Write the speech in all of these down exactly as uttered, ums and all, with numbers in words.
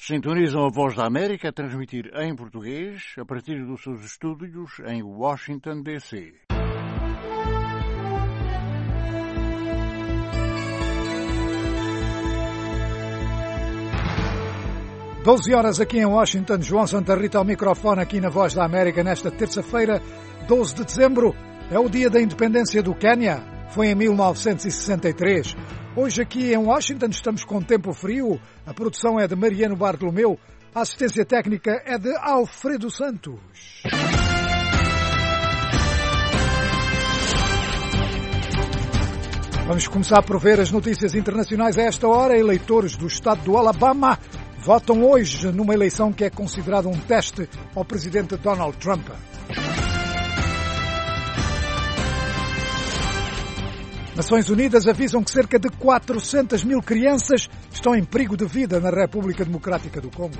Sintonizam a Voz da América a transmitir em português a partir dos seus estúdios em Washington, D C doze horas aqui em Washington, João Santa Rita ao microfone aqui na Voz da América nesta terça-feira, doze de dezembro. É o dia da independência do Quênia. Foi em mil novecentos e sessenta e três. Hoje aqui em Washington estamos com tempo frio. A produção é de Mariano Bartolomeu. A assistência técnica é de Alfredo Santos. Vamos começar por ver as notícias internacionais a esta hora. Eleitores do estado do Alabama votam hoje numa eleição que é considerada um teste ao presidente Donald Trump. Nações Unidas avisam que cerca de quatrocentas mil crianças estão em perigo de vida na República Democrática do Congo.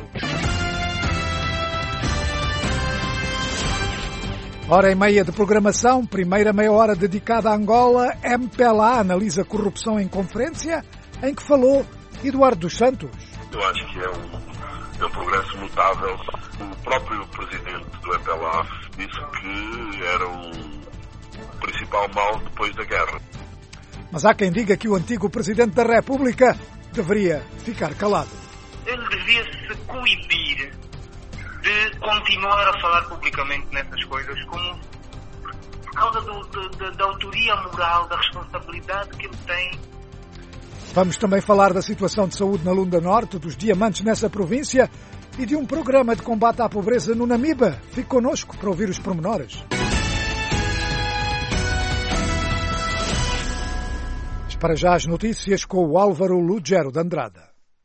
Hora e meia de programação, primeira meia hora dedicada a Angola. M P L A analisa corrupção em conferência, em que falou Eduardo dos Santos. Eu acho que é um, é um progresso notável. O próprio presidente do M P L A disse que era o principal mal depois da guerra. Mas há quem diga que o antigo Presidente da República deveria ficar calado. Ele devia se coibir de continuar a falar publicamente nessas coisas como por causa do, do, da autoria moral, da responsabilidade que ele tem. Vamos também falar da situação de saúde na Lunda Norte, dos diamantes nessa província e de um programa de combate à pobreza no Namibe. Fique connosco para ouvir os pormenores. Para já as notícias com o Álvaro Lugero de Andrade.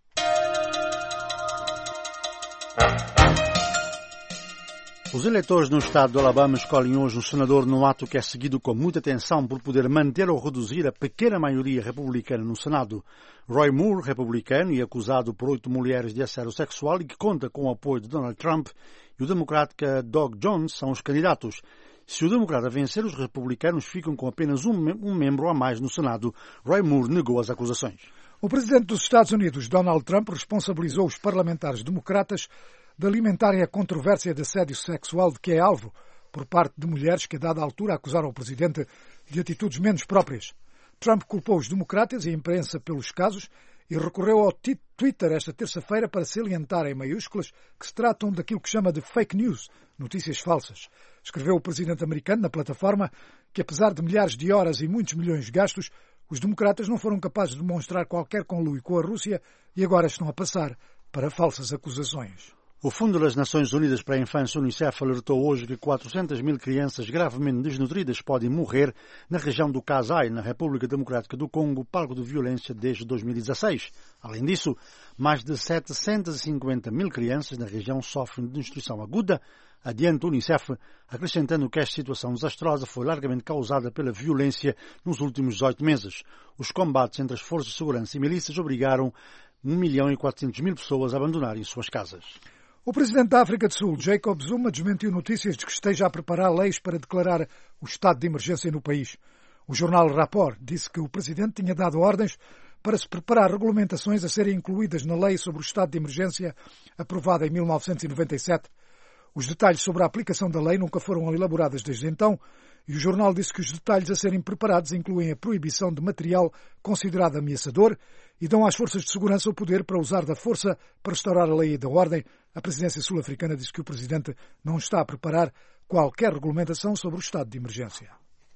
Os eleitores no estado do Alabama escolhem hoje um senador num ato que é seguido com muita atenção por poder manter ou reduzir a pequena maioria republicana no Senado. Roy Moore, republicano e acusado por oito mulheres de assédio sexual e que conta com o apoio de Donald Trump, e o democrata Doug Jones são os candidatos. Se o democrata vencer, os republicanos ficam com apenas um, um membro a mais no Senado. Roy Moore negou as acusações. O presidente dos Estados Unidos, Donald Trump, responsabilizou os parlamentares democratas de alimentarem a controvérsia de assédio sexual de que é alvo por parte de mulheres que, a dada altura, acusaram o presidente de atitudes menos próprias. Trump culpou os democratas e a imprensa pelos casos e recorreu ao Twitter esta terça-feira para salientar em maiúsculas que se tratam daquilo que chama de fake news, notícias falsas. Escreveu o presidente americano na plataforma que, apesar de milhares de horas e muitos milhões gastos, os democratas não foram capazes de demonstrar qualquer conluio com a Rússia e agora estão a passar para falsas acusações. O Fundo das Nações Unidas para a Infância, Unicef, alertou hoje que quatrocentas mil crianças gravemente desnutridas podem morrer na região do Kasai, na República Democrática do Congo, palco de violência desde dois mil e dezasseis. Além disso, mais de setecentas e cinquenta mil crianças na região sofrem de desnutrição aguda, adianta o Unicef, acrescentando que esta situação desastrosa foi largamente causada pela violência nos últimos dezoito meses. Os combates entre as forças de segurança e milícias obrigaram um milhão e quatrocentas mil pessoas a abandonarem suas casas. O presidente da África do Sul, Jacob Zuma, desmentiu notícias de que esteja a preparar leis para declarar o estado de emergência no país. O jornal Rapport disse que o presidente tinha dado ordens para se preparar regulamentações a serem incluídas na lei sobre o estado de emergência aprovada em mil novecentos e noventa e sete. Os detalhes sobre a aplicação da lei nunca foram elaborados desde então e o jornal disse que os detalhes a serem preparados incluem a proibição de material considerado ameaçador e dão às forças de segurança o poder para usar da força para restaurar a lei e da ordem. A presidência sul-africana disse que o presidente não está a preparar qualquer regulamentação sobre o estado de emergência.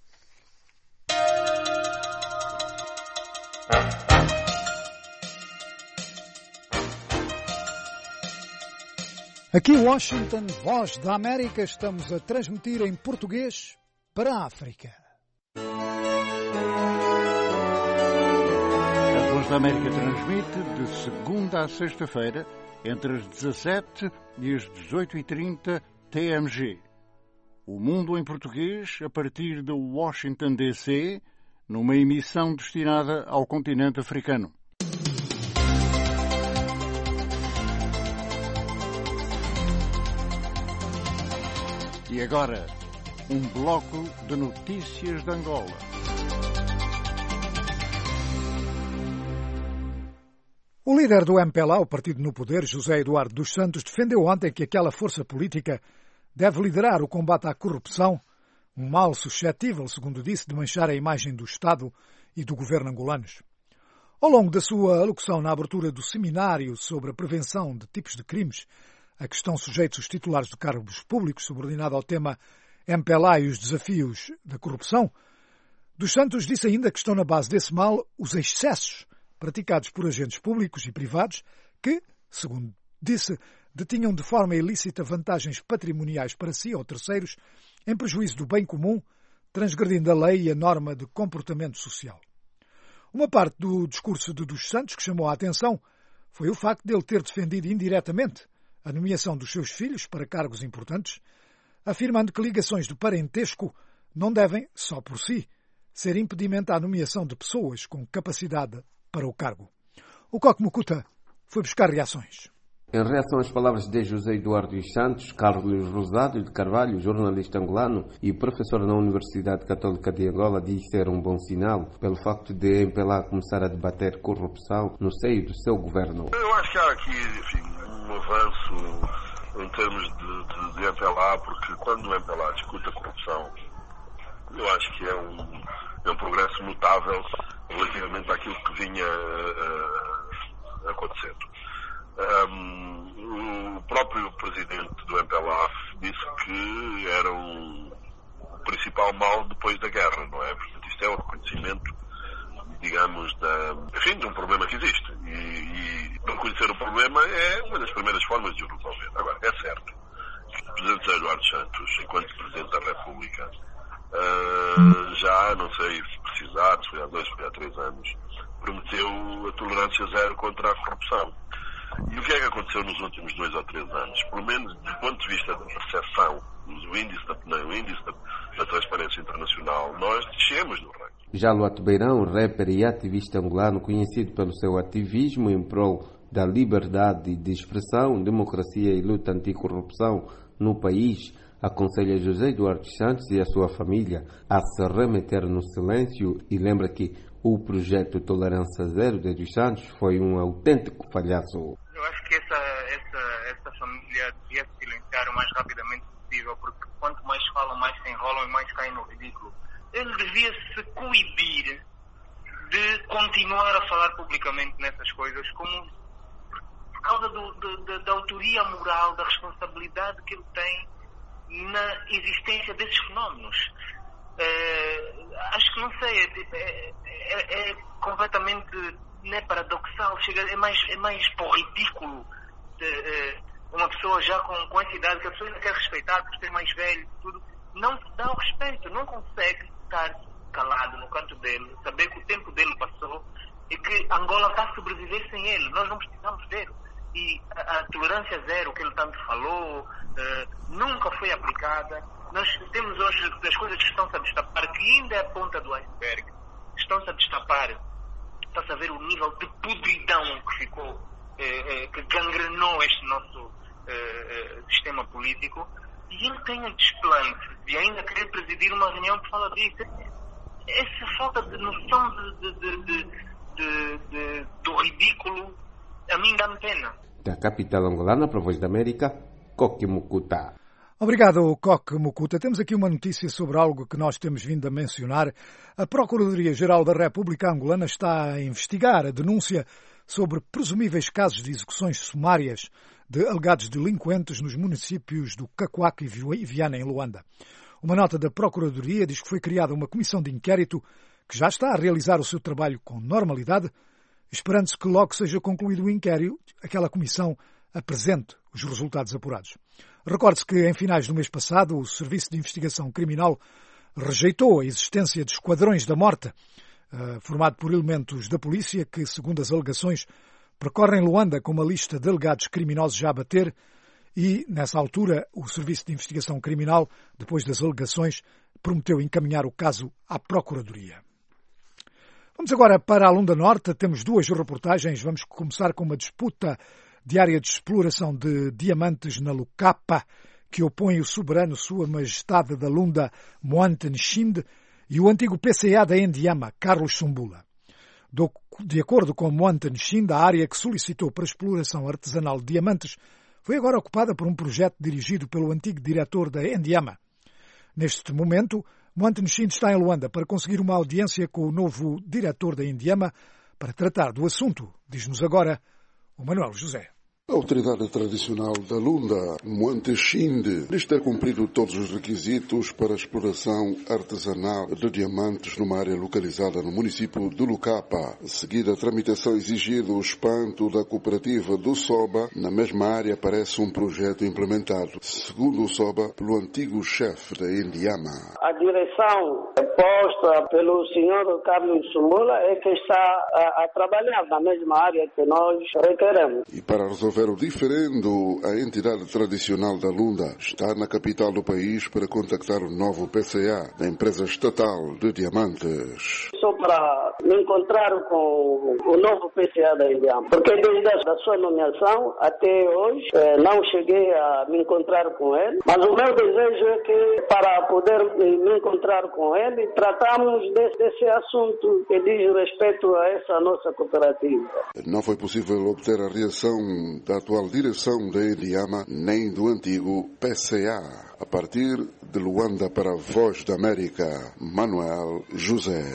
Aqui em Washington, Voz da América, estamos a transmitir em português para a África. A Voz da América transmite de segunda a sexta-feira, entre as dezassete e as dezoito e trinta T M G. O Mundo em Português, a partir de Washington, D C, numa emissão destinada ao continente africano. E agora, um bloco de notícias de Angola. O O líder do M P L A, o partido no poder, José Eduardo dos Santos, defendeu ontem que aquela força política deve liderar o combate à corrupção, um mal suscetível, segundo disse, de manchar a imagem do Estado e do governo angolanos. Ao longo da sua alocução na abertura do seminário sobre a prevenção de tipos de crimes a que estão sujeitos os titulares de cargos públicos, subordinado ao tema M P L A e os desafios da corrupção, dos Santos disse ainda que estão na base desse mal os excessos praticados por agentes públicos e privados que, segundo disse, detinham de forma ilícita vantagens patrimoniais para si ou terceiros em prejuízo do bem comum, transgredindo a lei e a norma de comportamento social. Uma parte do discurso de dos Santos que chamou a atenção foi o facto de ele ter defendido indiretamente a nomeação dos seus filhos para cargos importantes, afirmando que ligações de parentesco não devem, só por si, ser impedimento à nomeação de pessoas com capacidade para o cargo. O Coque Mukuta foi buscar reações. Em reação às palavras de José Eduardo dos Santos, Carlos Rosado de Carvalho, jornalista angolano e professor na Universidade Católica de Angola, diz ser um bom sinal pelo facto de M P L A começar a debater corrupção no seio do seu governo. Eu acho que há aqui, enfim, um avanço em termos de, de, de M P L A, porque quando o M P L A discute a corrupção, eu acho que é um, é um progresso notável relativamente àquilo que vinha uh, acontecendo. Um, o próprio presidente do M P L A disse que era um, o principal mal depois da guerra, não é? Portanto, isto é um reconhecimento, digamos, da, enfim, de um problema que existe. E, e reconhecer o problema é uma das primeiras formas de o resolver. Agora, é certo que o presidente José Eduardo Santos, enquanto presidente da República, uh, já, não sei se precisar, se foi há dois, se foi há três anos, prometeu a tolerância zero contra a corrupção. E o que é que aconteceu nos últimos dois ou três anos? Pelo menos do ponto de vista da percepção, do índice da, não, o índice da, da transparência internacional, nós descemos no ranking. Já Luato Beirão, rapper e ativista angolano, conhecido pelo seu ativismo em prol da liberdade de expressão, democracia e luta anticorrupção no país, aconselha José Eduardo Santos e a sua família a se remeter no silêncio e lembra que o projeto Tolerância Zero de dos Santos foi um autêntico falhaço. Eu acho que essa, essa, essa família devia se silenciar o mais rapidamente possível, porque quanto mais falam, mais se enrolam e mais caem no ridículo. Ele devia se coibir de continuar a falar publicamente nessas coisas, como por causa do, do, da, da autoria moral, da responsabilidade que ele tem na existência desses fenómenos. Uh, acho que não sei, é, é, é completamente né, paradoxal, chega, é mais, é mais para o ridículo de, uh, uma pessoa já com, com essa idade, que a pessoa ainda quer respeitar por ser mais velho, tudo, não se dá o respeito, não consegue estar calado no canto dele, saber que o tempo dele passou e que Angola está a sobreviver sem ele, nós não precisamos dele. E a, a tolerância zero que ele tanto falou uh, nunca foi aplicada. Nós temos hoje as coisas que estão-se a destapar, que ainda é a ponta do iceberg, estão-se a destapar, está-se a ver o nível de podridão que ficou, eh, eh, que gangrenou este nosso eh, eh, sistema político, e ele tem o desplante de ainda querer presidir uma reunião que fala disso. Essa falta de noção de, de, de, de, de, do ridículo, a mim dá-me pena. Da capital angolana para a Voz da América, Coque Mukuta. Obrigado, Coque Mukuta. Temos aqui uma notícia sobre algo que nós temos vindo a mencionar. A Procuradoria-Geral da República Angolana está a investigar a denúncia sobre presumíveis casos de execuções sumárias de alegados delinquentes nos municípios do Cacoaque e Viana, em Luanda. Uma nota da Procuradoria diz que foi criada uma comissão de inquérito que já está a realizar o seu trabalho com normalidade, esperando-se que logo seja concluído o inquérito, aquela comissão apresente os resultados apurados. Recorde-se que, em finais do mês passado, o Serviço de Investigação Criminal rejeitou a existência de esquadrões da morte, uh, formado por elementos da polícia que, segundo as alegações, percorrem Luanda com uma lista de alegados criminosos já a bater e, nessa altura, o Serviço de Investigação Criminal, depois das alegações, prometeu encaminhar o caso à Procuradoria. Vamos agora para a Lunda Norte. Temos duas reportagens. Vamos começar com uma disputa de área de exploração de diamantes na Lucapa, que opõe o soberano Sua Majestade da Lunda, Moante Nchinde, e o antigo P C A da Endiama, Carlos Sumbula. De acordo com Moanta Nshinda, a área que solicitou para exploração artesanal de diamantes foi agora ocupada por um projeto dirigido pelo antigo diretor da Endiama. Neste momento, Moanta Nshinda está em Luanda para conseguir uma audiência com o novo diretor da Endiama para tratar do assunto, diz-nos agora o Manuel José. A autoridade tradicional da Lunda, Moanta Nshinda, diz ter cumprido todos os requisitos para a exploração artesanal de diamantes numa área localizada no município de Lucapa. Seguida a tramitação exigida o espanto da cooperativa do Soba, na mesma área aparece um projeto implementado, segundo o Soba, pelo antigo chefe da Endiama. A direção posta pelo senhor Carlos Sumula é que está a, a trabalhar na mesma área que nós requeremos. E para resolver o diferendo, a entidade tradicional da Lunda está na capital do país para contactar o novo P C A da empresa estatal de diamantes. Só para me encontrar com o novo P C A da Endiama, porque desde a sua nomeação até hoje eh, não cheguei a me encontrar com ele, mas o meu desejo é que para poder me encontrar com ele, tratamos desse, desse assunto que diz respeito a essa nossa cooperativa. Não foi possível obter a reação da atual direção da Endiama nem do antigo P C A. A partir de Luanda para a Voz da América, Manuel José.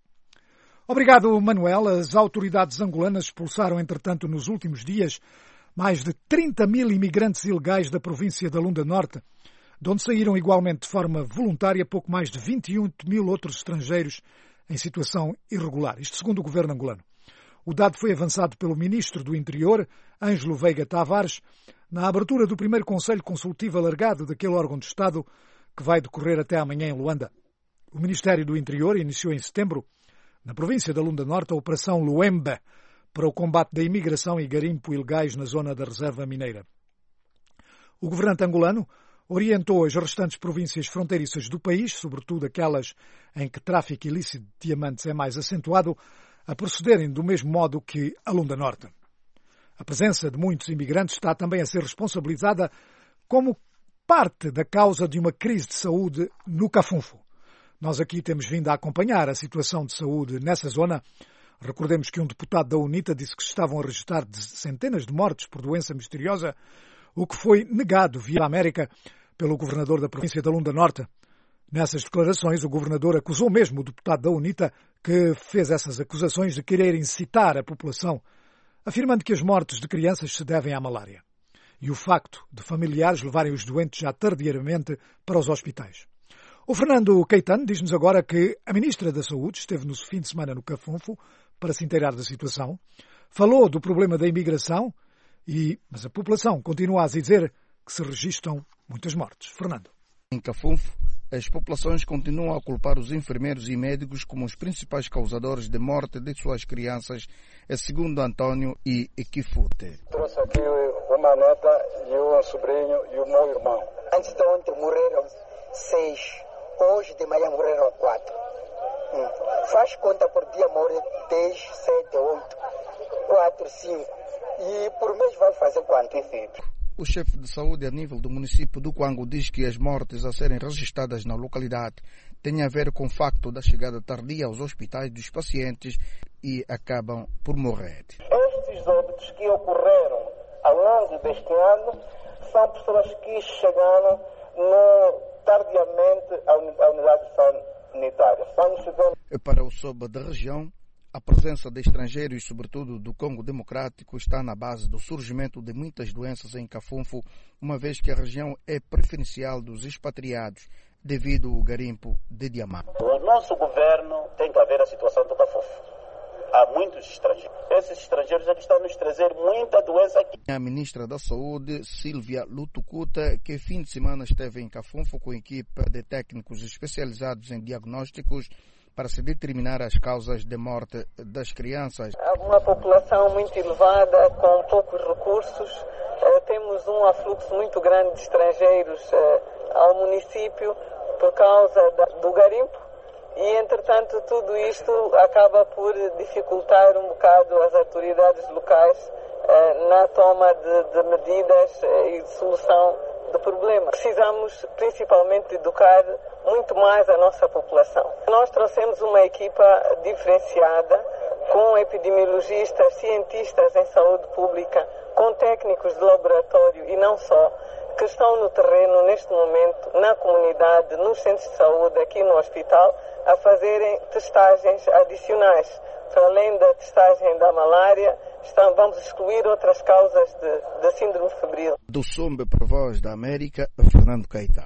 Obrigado, Manuel. As autoridades angolanas expulsaram, entretanto, nos últimos dias, mais de trinta mil imigrantes ilegais da província da Lunda Norte, de onde saíram igualmente de forma voluntária pouco mais de vinte e um mil outros estrangeiros em situação irregular. Isto segundo o governo angolano. O dado foi avançado pelo ministro do Interior, Ângelo Veiga Tavares, na abertura do primeiro Conselho Consultivo alargado daquele órgão de Estado que vai decorrer até amanhã em Luanda. O Ministério do Interior iniciou em setembro, na província da Lunda Norte, a Operação Luemba para o combate da imigração e garimpo ilegais na zona da Reserva Mineira. O governante angolano orientou as restantes províncias fronteiriças do país, sobretudo aquelas em que tráfico ilícito de diamantes é mais acentuado, a procederem do mesmo modo que a Lunda Norte. A presença de muitos imigrantes está também a ser responsabilizada como parte da causa de uma crise de saúde no Cafunfo. Nós aqui temos vindo a acompanhar a situação de saúde nessa zona. Recordemos que um deputado da UNITA disse que se estavam a registrar centenas de mortes por doença misteriosa, o que foi negado via América pelo governador da província da Lunda Norte. Nessas declarações, o governador acusou mesmo o deputado da UNITA, que fez essas acusações de querer incitar a população, afirmando que as mortes de crianças se devem à malária e o facto de familiares levarem os doentes já tardiamente para os hospitais. O Fernando Caetano diz-nos agora que a ministra da Saúde esteve no fim de semana no Cafunfo para se inteirar da situação, falou do problema da imigração, e, mas a população continua a dizer que se registram muitas mortes. Fernando. Em Cafunfo, as populações continuam a culpar os enfermeiros e médicos como os principais causadores de morte de suas crianças, segundo Antônio e Kifute. Trouxe aqui uma neta e um sobrinho e o meu irmão. Antes de ontem morreram seis, hoje de manhã morreram quatro. Hum. Faz conta por dia morre dez, sete, oito, quatro, cinco. E por mês vai fazer quanto, enfim? O chefe de saúde a nível do município do Quango diz que as mortes a serem registradas na localidade têm a ver com o facto da chegada tardia aos hospitais dos pacientes e acabam por morrer. Estes óbitos que ocorreram ao longo deste ano são pessoas que chegaram no, tardiamente à unidade sanitária. Para o Soba da região, a presença de estrangeiros, sobretudo do Congo Democrático, está na base do surgimento de muitas doenças em Cafunfo, uma vez que a região é preferencial dos expatriados devido ao garimpo de diamante. O nosso governo tem que ver a situação do Cafunfo. Há muitos estrangeiros. Esses estrangeiros é que estão a nos trazer muita doença aqui. A ministra da Saúde, Silvia Lutucuta, que fim de semana esteve em Cafunfo com a equipe de técnicos especializados em diagnósticos para se determinar as causas de morte das crianças. Há uma população muito elevada, com poucos recursos. Temos um afluxo muito grande de estrangeiros ao município por causa do garimpo e, entretanto, tudo isto acaba por dificultar um bocado as autoridades locais na toma de, de medidas e de solução do problema. Precisamos principalmente educar muito mais a nossa população. Nós trouxemos uma equipa diferenciada com epidemiologistas, cientistas em saúde pública, com técnicos de laboratório e não só, que estão no terreno neste momento, na comunidade, nos centros de saúde, aqui no hospital, a fazerem testagens adicionais. Para além da testagem da malária, estão, vamos excluir outras causas de, de síndrome febril. Do Sombe para a Voz da América, Fernando Keita.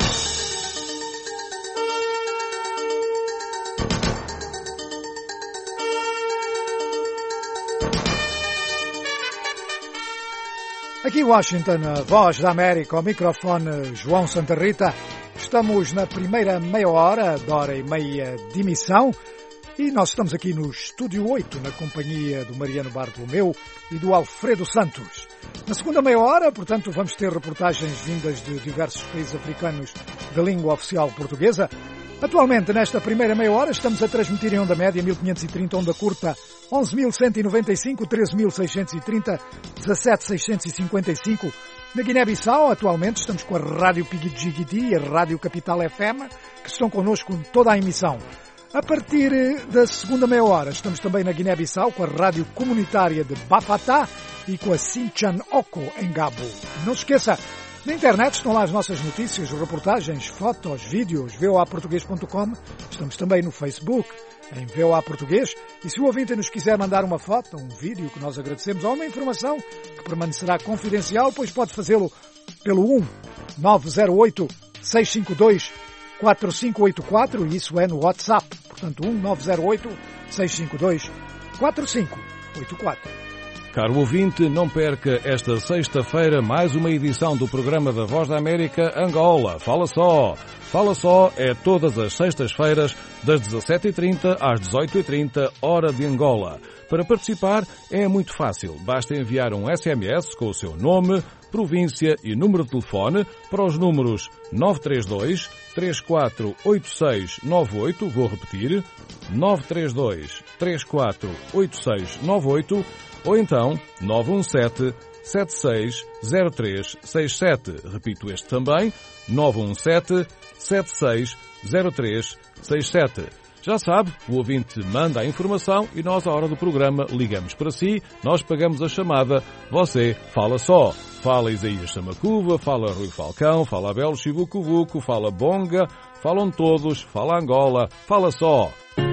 Aqui em Washington, a Voz da América, ao microfone João Santa Rita. Estamos na primeira meia hora, da hora e meia de emissão, e nós estamos aqui no Estúdio oito, na companhia do Mariano Bartolomeu e do Alfredo Santos. Na segunda meia hora, portanto, vamos ter reportagens vindas de diversos países africanos da língua oficial portuguesa. Atualmente, nesta primeira meia hora, estamos a transmitir em onda média mil quinhentos e trinta, onda curta onze mil cento e noventa e cinco, treze mil seiscentos e trinta, dezassete mil seiscentos e cinquenta e cinco. Na Guiné-Bissau, atualmente, estamos com a Rádio Pigui-Jigidi e a Rádio Capital F M, que estão connosco em toda a emissão. A partir da segunda meia hora, estamos também na Guiné-Bissau com a Rádio Comunitária de Bafatá e com a Sinchan Oko em Gabo. Não se esqueça, na internet estão lá as nossas notícias, reportagens, fotos, vídeos, v o a português ponto com. Estamos também no Facebook, em V O A Português. E se o ouvinte nos quiser mandar uma foto, um vídeo, que nós agradecemos, ou uma informação que permanecerá confidencial, pois pode fazê-lo pelo um nove zero oito, seis cinco dois, quatro cinco oito quatro, e isso é no WhatsApp. Portanto, um nove zero oito, seis cinco dois, quatro cinco oito quatro. Caro ouvinte, não perca esta sexta-feira mais uma edição do programa da Voz da América Angola. Fala só! Fala só é todas as sextas-feiras, das dezassete e trinta às dezoito e trinta, hora de Angola. Para participar é muito fácil. Basta enviar um S M S com o seu nome, província e número de telefone para os números nove três dois, três quatro oito seis nove oito, vou repetir, nove três dois, três quatro oito seis nove oito, ou então nove um sete, sete seis zero três seis sete. Repito este também, nove um sete, sete seis zero três seis sete. Já sabe, o ouvinte manda a informação e nós, à hora do programa, ligamos para si, nós pagamos a chamada, você fala só. Fala Isaías Samacuva, fala Rui Falcão, fala Abel Chivucovuco, fala Bonga, falam todos, fala Angola, fala só.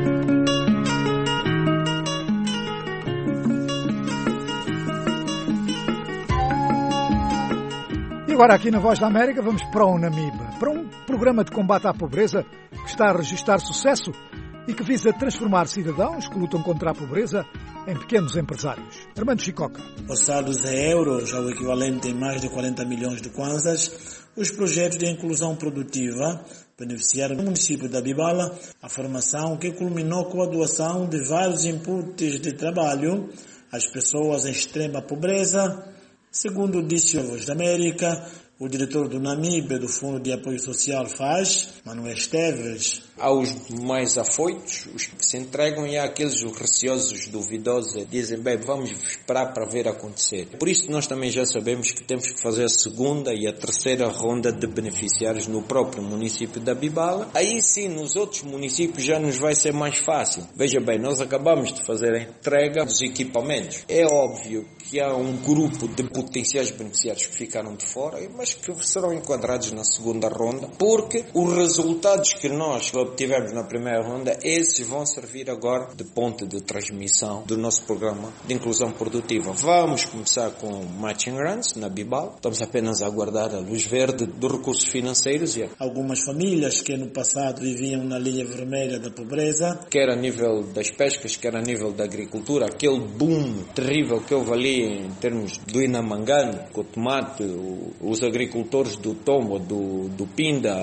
E agora aqui na Voz da América vamos para o Namibe, para um programa de combate à pobreza que está a registrar sucesso e que visa transformar cidadãos que lutam contra a pobreza em pequenos empresários. Armando Chicoca. Passados a euros, ao equivalente em mais de quarenta milhões de kwanzas, os projetos de inclusão produtiva beneficiaram no município da Bibala a formação que culminou com a doação de vários inputs de trabalho às pessoas em extrema pobreza, segundo disse a Voz da América, o diretor do Namibe do Fundo de Apoio Social F A S, Manuel Esteves. Aos mais afoitos, os que se entregam, e há aqueles receosos, duvidosos, dizem, bem, vamos esperar para ver acontecer. Por isso nós também já sabemos que temos que fazer a segunda e a terceira ronda de beneficiários no próprio município da Bibala. Aí sim, nos outros municípios já nos vai ser mais fácil. Veja bem, nós acabamos de fazer a entrega dos equipamentos. É óbvio que há um grupo de potenciais beneficiários que ficaram de fora, mas que serão enquadrados na segunda ronda, porque os resultados que nós obtivemos na primeira ronda, esses vão servir agora de ponte de transmissão do nosso programa de inclusão produtiva. Vamos começar com Matching Grants na Bibal. Estamos apenas a aguardar a luz verde dos recursos financeiros. Algumas famílias que no passado viviam na linha vermelha da pobreza, quer a nível das pescas, quer a nível da agricultura, aquele boom terrível que houve ali em termos do Inamangano, com o tomate, os agricultores do Tombo, do, do Pinda,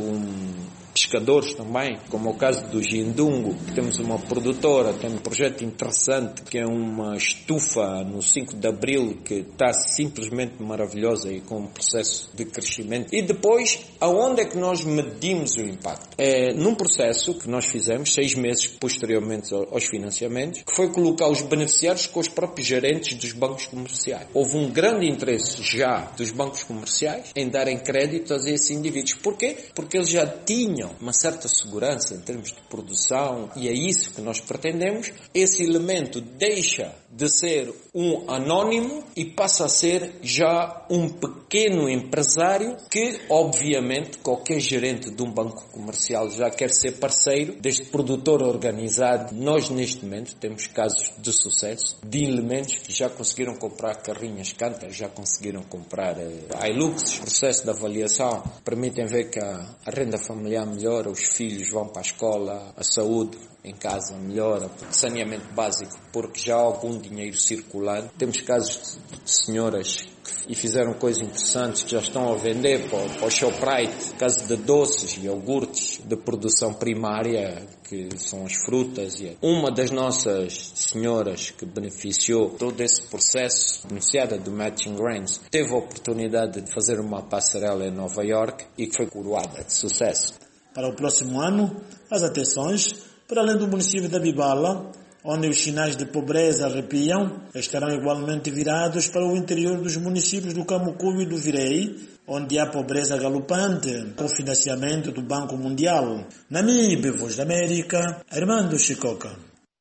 o pescadores também, como é o caso do Gindungo, que temos uma produtora, tem um projeto interessante que é uma estufa no cinco de abril que está simplesmente maravilhosa e com um processo de crescimento. E depois, aonde é que nós medimos o impacto? É num processo que nós fizemos seis meses posteriormente aos financiamentos, que foi colocar os beneficiários com os próprios gerentes dos bancos comerciais. Houve um grande interesse já dos bancos comerciais em darem crédito a esses indivíduos. Porquê? Porque eles já tinham tenham uma certa segurança em termos de produção, e é isso que nós pretendemos. Esse elemento deixa de ser um anónimo e passa a ser já um pequeno empresário que, obviamente, qualquer gerente de um banco comercial já quer ser parceiro deste produtor organizado. Nós, neste momento, temos casos de sucesso de elementos que já conseguiram comprar carrinhas Canter, já conseguiram comprar uh, Hilux. O processo de avaliação permitem ver que a, a renda familiar melhora, os filhos vão para a escola, a saúde em casa melhora, saneamento básico, porque já há algum dinheiro circulando. Temos casos de, de senhoras que e fizeram coisas interessantes que já estão a vender para, para o Shoprite, caso de doces e iogurtes de produção primária, que são as frutas. E uma das nossas senhoras que beneficiou todo esse processo, beneficiada do Matching Grains, teve a oportunidade de fazer uma passarela em Nova York e que foi coroada de sucesso. Para o próximo ano, as atenções, para além do município da Bibala, onde os sinais de pobreza arrepiam, estarão igualmente virados para o interior dos municípios do Camucubo e do Virei, onde há pobreza galopante, com financiamento do Banco Mundial. Namibe, Voz da América, Armando Chicoca.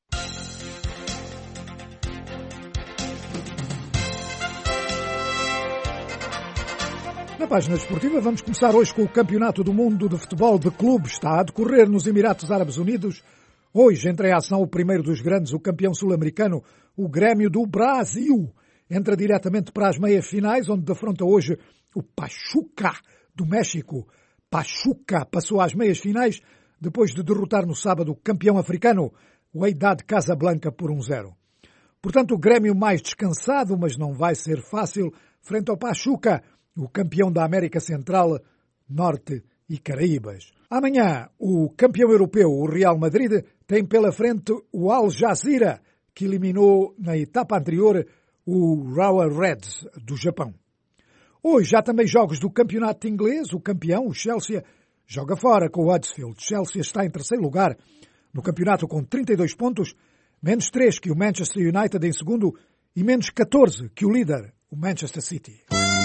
Na página desportiva vamos começar hoje com o Campeonato do Mundo de Futebol de Clubes. Está a decorrer nos Emirados Árabes Unidos. Hoje entra em ação o primeiro dos grandes, o campeão sul-americano, o Grêmio do Brasil. Entra diretamente para as meias finais, onde defronta hoje o Pachuca do México. Pachuca passou às meias finais depois de derrotar no sábado o campeão africano, o Wydad Casablanca, por um zero. Portanto, o Grêmio mais descansado, mas não vai ser fácil, frente ao Pachuca, o campeão da América Central, Norte e Caraíbas. Amanhã, o campeão europeu, o Real Madrid, tem pela frente o Al Jazeera, que eliminou na etapa anterior o Urawa Reds do Japão. Hoje há também jogos do campeonato inglês. O campeão, o Chelsea, joga fora com o Huddersfield. Chelsea está em terceiro lugar no campeonato com trinta e dois pontos, menos três que o Manchester United em segundo e menos catorze que o líder, o Manchester City.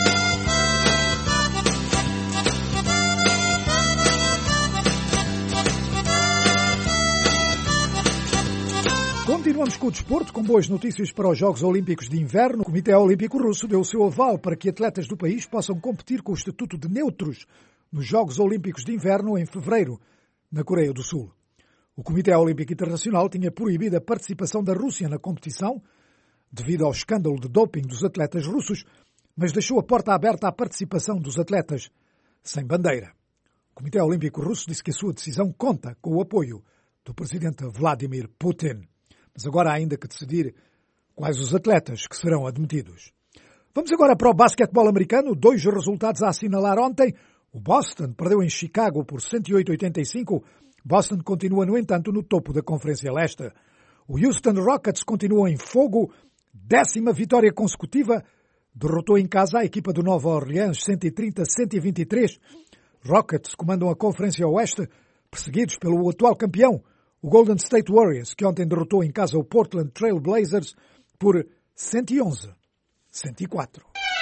Continuamos com o desporto, com boas notícias para os Jogos Olímpicos de Inverno. O Comitê Olímpico Russo deu o seu aval para que atletas do país possam competir com o estatuto de neutros nos Jogos Olímpicos de Inverno em fevereiro, na Coreia do Sul. O Comitê Olímpico Internacional tinha proibido a participação da Rússia na competição, devido ao escândalo de doping dos atletas russos, mas deixou a porta aberta à participação dos atletas sem bandeira. O Comitê Olímpico Russo disse que a sua decisão conta com o apoio do presidente Vladimir Putin. Mas agora há ainda que decidir quais os atletas que serão admitidos. Vamos agora para o basquetebol americano. Dois resultados a assinalar ontem. O Boston perdeu em Chicago por cento e oito a oitenta e cinco. Boston continua, no entanto, no topo da Conferência Leste. O Houston Rockets continua em fogo. Décima vitória consecutiva. Derrotou em casa a equipa do Nova Orleans cento e trinta a cento e vinte e três. Rockets comandam a Conferência Oeste, perseguidos pelo atual campeão, o Golden State Warriors, que ontem derrotou em casa o Portland Trail Blazers por cento e onze a cento e quatro.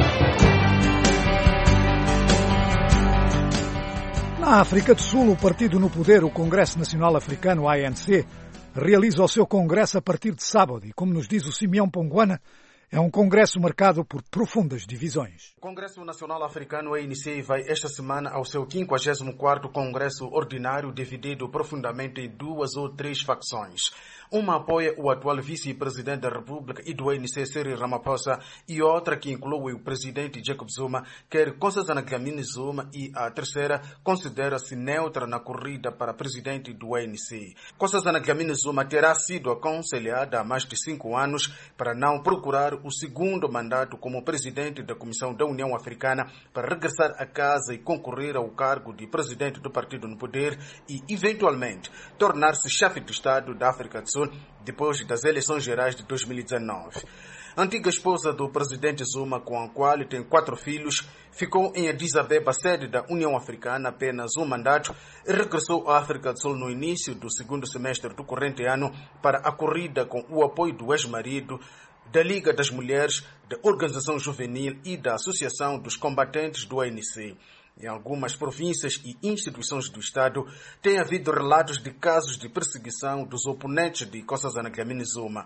Na África do Sul, o partido no poder, o Congresso Nacional Africano, A N C, realiza o seu congresso a partir de sábado e, como nos diz o Simeão Ponguana, é um congresso marcado por profundas divisões. O Congresso Nacional Africano, A N C, vai esta semana ao seu quinquagésimo quarto Congresso Ordinário, dividido profundamente em duas ou três facções. Uma apoia o atual vice-presidente da República e do A N C, Cyril Ramaphosa, e outra, que inclui o presidente Jacob Zuma, quer Nkosazana Dlamini Zuma, e a terceira considera-se neutra na corrida para presidente do A N C. Nkosazana Dlamini Zuma terá sido aconselhada há mais de cinco anos para não procurar o segundo mandato como presidente da Comissão da União Africana, para regressar a casa e concorrer ao cargo de presidente do partido no poder e, eventualmente, tornar-se chefe de Estado da África do Sul depois das eleições gerais de dois mil e dezenove. A antiga esposa do presidente Zuma, com a qual tem quatro filhos, ficou em Addis Abeba, sede da União Africana, apenas um mandato e regressou à África do Sul no início do segundo semestre do corrente ano para a corrida com o apoio do ex-marido, da Liga das Mulheres, da Organização Juvenil e da Associação dos Combatentes do A N C. Em algumas províncias e instituições do Estado, tem havido relatos de casos de perseguição dos oponentes de Nkosazana Dlamini-Zuma.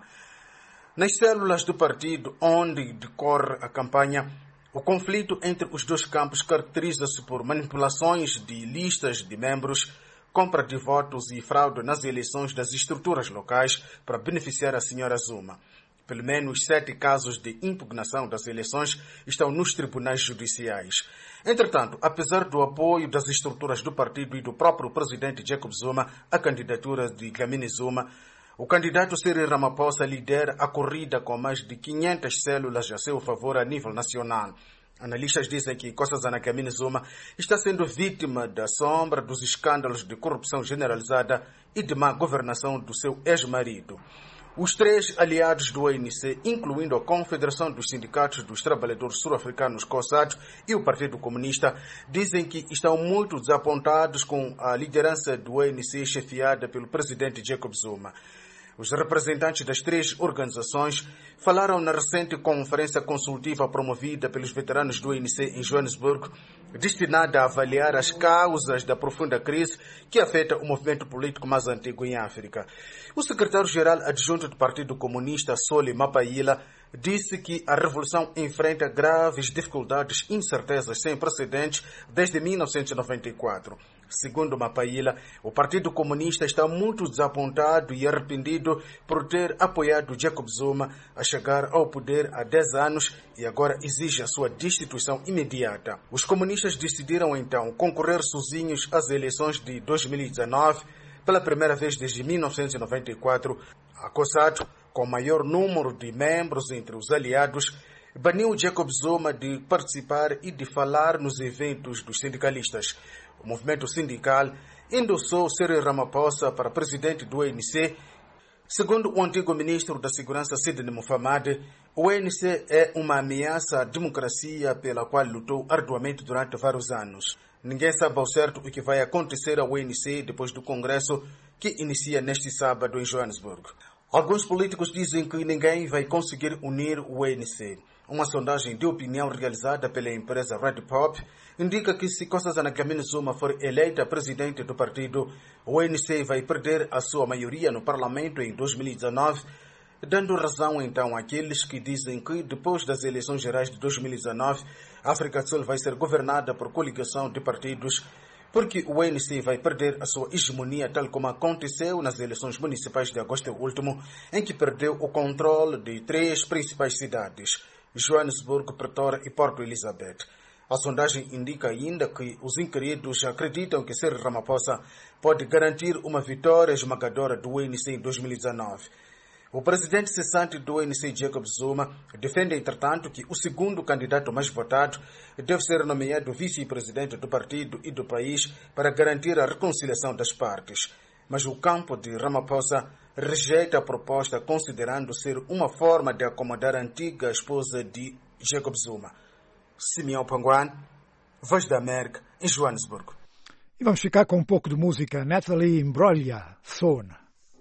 Nas células do partido onde decorre a campanha, o conflito entre os dois campos caracteriza-se por manipulações de listas de membros, compra de votos e fraude nas eleições das estruturas locais para beneficiar a senhora Zuma. Pelo menos sete casos de impugnação das eleições estão nos tribunais judiciais. Entretanto, apesar do apoio das estruturas do partido e do próprio presidente Jacob Zuma à candidatura de Dlamini-Zuma, o candidato Cyril Ramaphosa lidera a corrida com mais de quinhentas células a seu favor a nível nacional. Analistas dizem que Nkosazana Dlamini-Zuma está sendo vítima da sombra dos escândalos de corrupção generalizada e de má governação do seu ex-marido. Os três aliados do A N C, incluindo a Confederação dos Sindicatos dos Trabalhadores Sul-Africanos, COSATU, e o Partido Comunista, dizem que estão muito desapontados com a liderança do A N C chefiada pelo presidente Jacob Zuma. Os representantes das três organizações falaram na recente conferência consultiva promovida pelos veteranos do A N C em Joanesburgo, destinada a avaliar as causas da profunda crise que afeta o movimento político mais antigo em África. O secretário-geral adjunto do Partido Comunista, Solly Mapaila, disse que a revolução enfrenta graves dificuldades e incertezas sem precedentes desde mil novecentos e noventa e quatro. Segundo Mapaila, o Partido Comunista está muito desapontado e arrependido por ter apoiado Jacob Zuma a chegar ao poder há dez anos e agora exige a sua destituição imediata. Os comunistas decidiram então concorrer sozinhos às eleições de dois mil e dezenove, pela primeira vez desde mil novecentos e noventa e quatro. A COSATU, com maior número de membros entre os aliados, baniu Jacob Zuma de participar e de falar nos eventos dos sindicalistas. O movimento sindical endossou Cyril Ramaphosa para presidente do A N C. Segundo o antigo ministro da Segurança, Sidney Mufamadi, o A N C é uma ameaça à democracia pela qual lutou arduamente durante vários anos. Ninguém sabe ao certo o que vai acontecer ao A N C depois do Congresso que inicia neste sábado em Joanesburgo. Alguns políticos dizem que ninguém vai conseguir unir o A N C. Uma sondagem de opinião realizada pela empresa Red Pop indica que se Nkosazana Dlamini-Zuma for eleita presidente do partido, o A N C vai perder a sua maioria no parlamento em dois mil e dezenove, dando razão então àqueles que dizem que depois das eleições gerais de dois mil e dezenove, a África do Sul vai ser governada por coligação de partidos, porque o A N C vai perder a sua hegemonia, tal como aconteceu nas eleições municipais de agosto último, em que perdeu o controle de três principais cidades, Joanesburgo, Pretória e Porto Elizabeth. A sondagem indica ainda que os inquiridos acreditam que Cyril Ramaphosa pode garantir uma vitória esmagadora do A N C em dois mil e dezenove. O presidente cessante do A N C, Jacob Zuma, defende, entretanto, que o segundo candidato mais votado deve ser nomeado vice-presidente do partido e do país para garantir a reconciliação das partes. Mas o campo de Ramaphosa rejeita a proposta, considerando ser uma forma de acomodar a antiga esposa de Jacob Zuma. Simeão Panguan, Voz da América, em Joanesburgo. E vamos ficar com um pouco de música. Natalie Imbroglia, Thorn.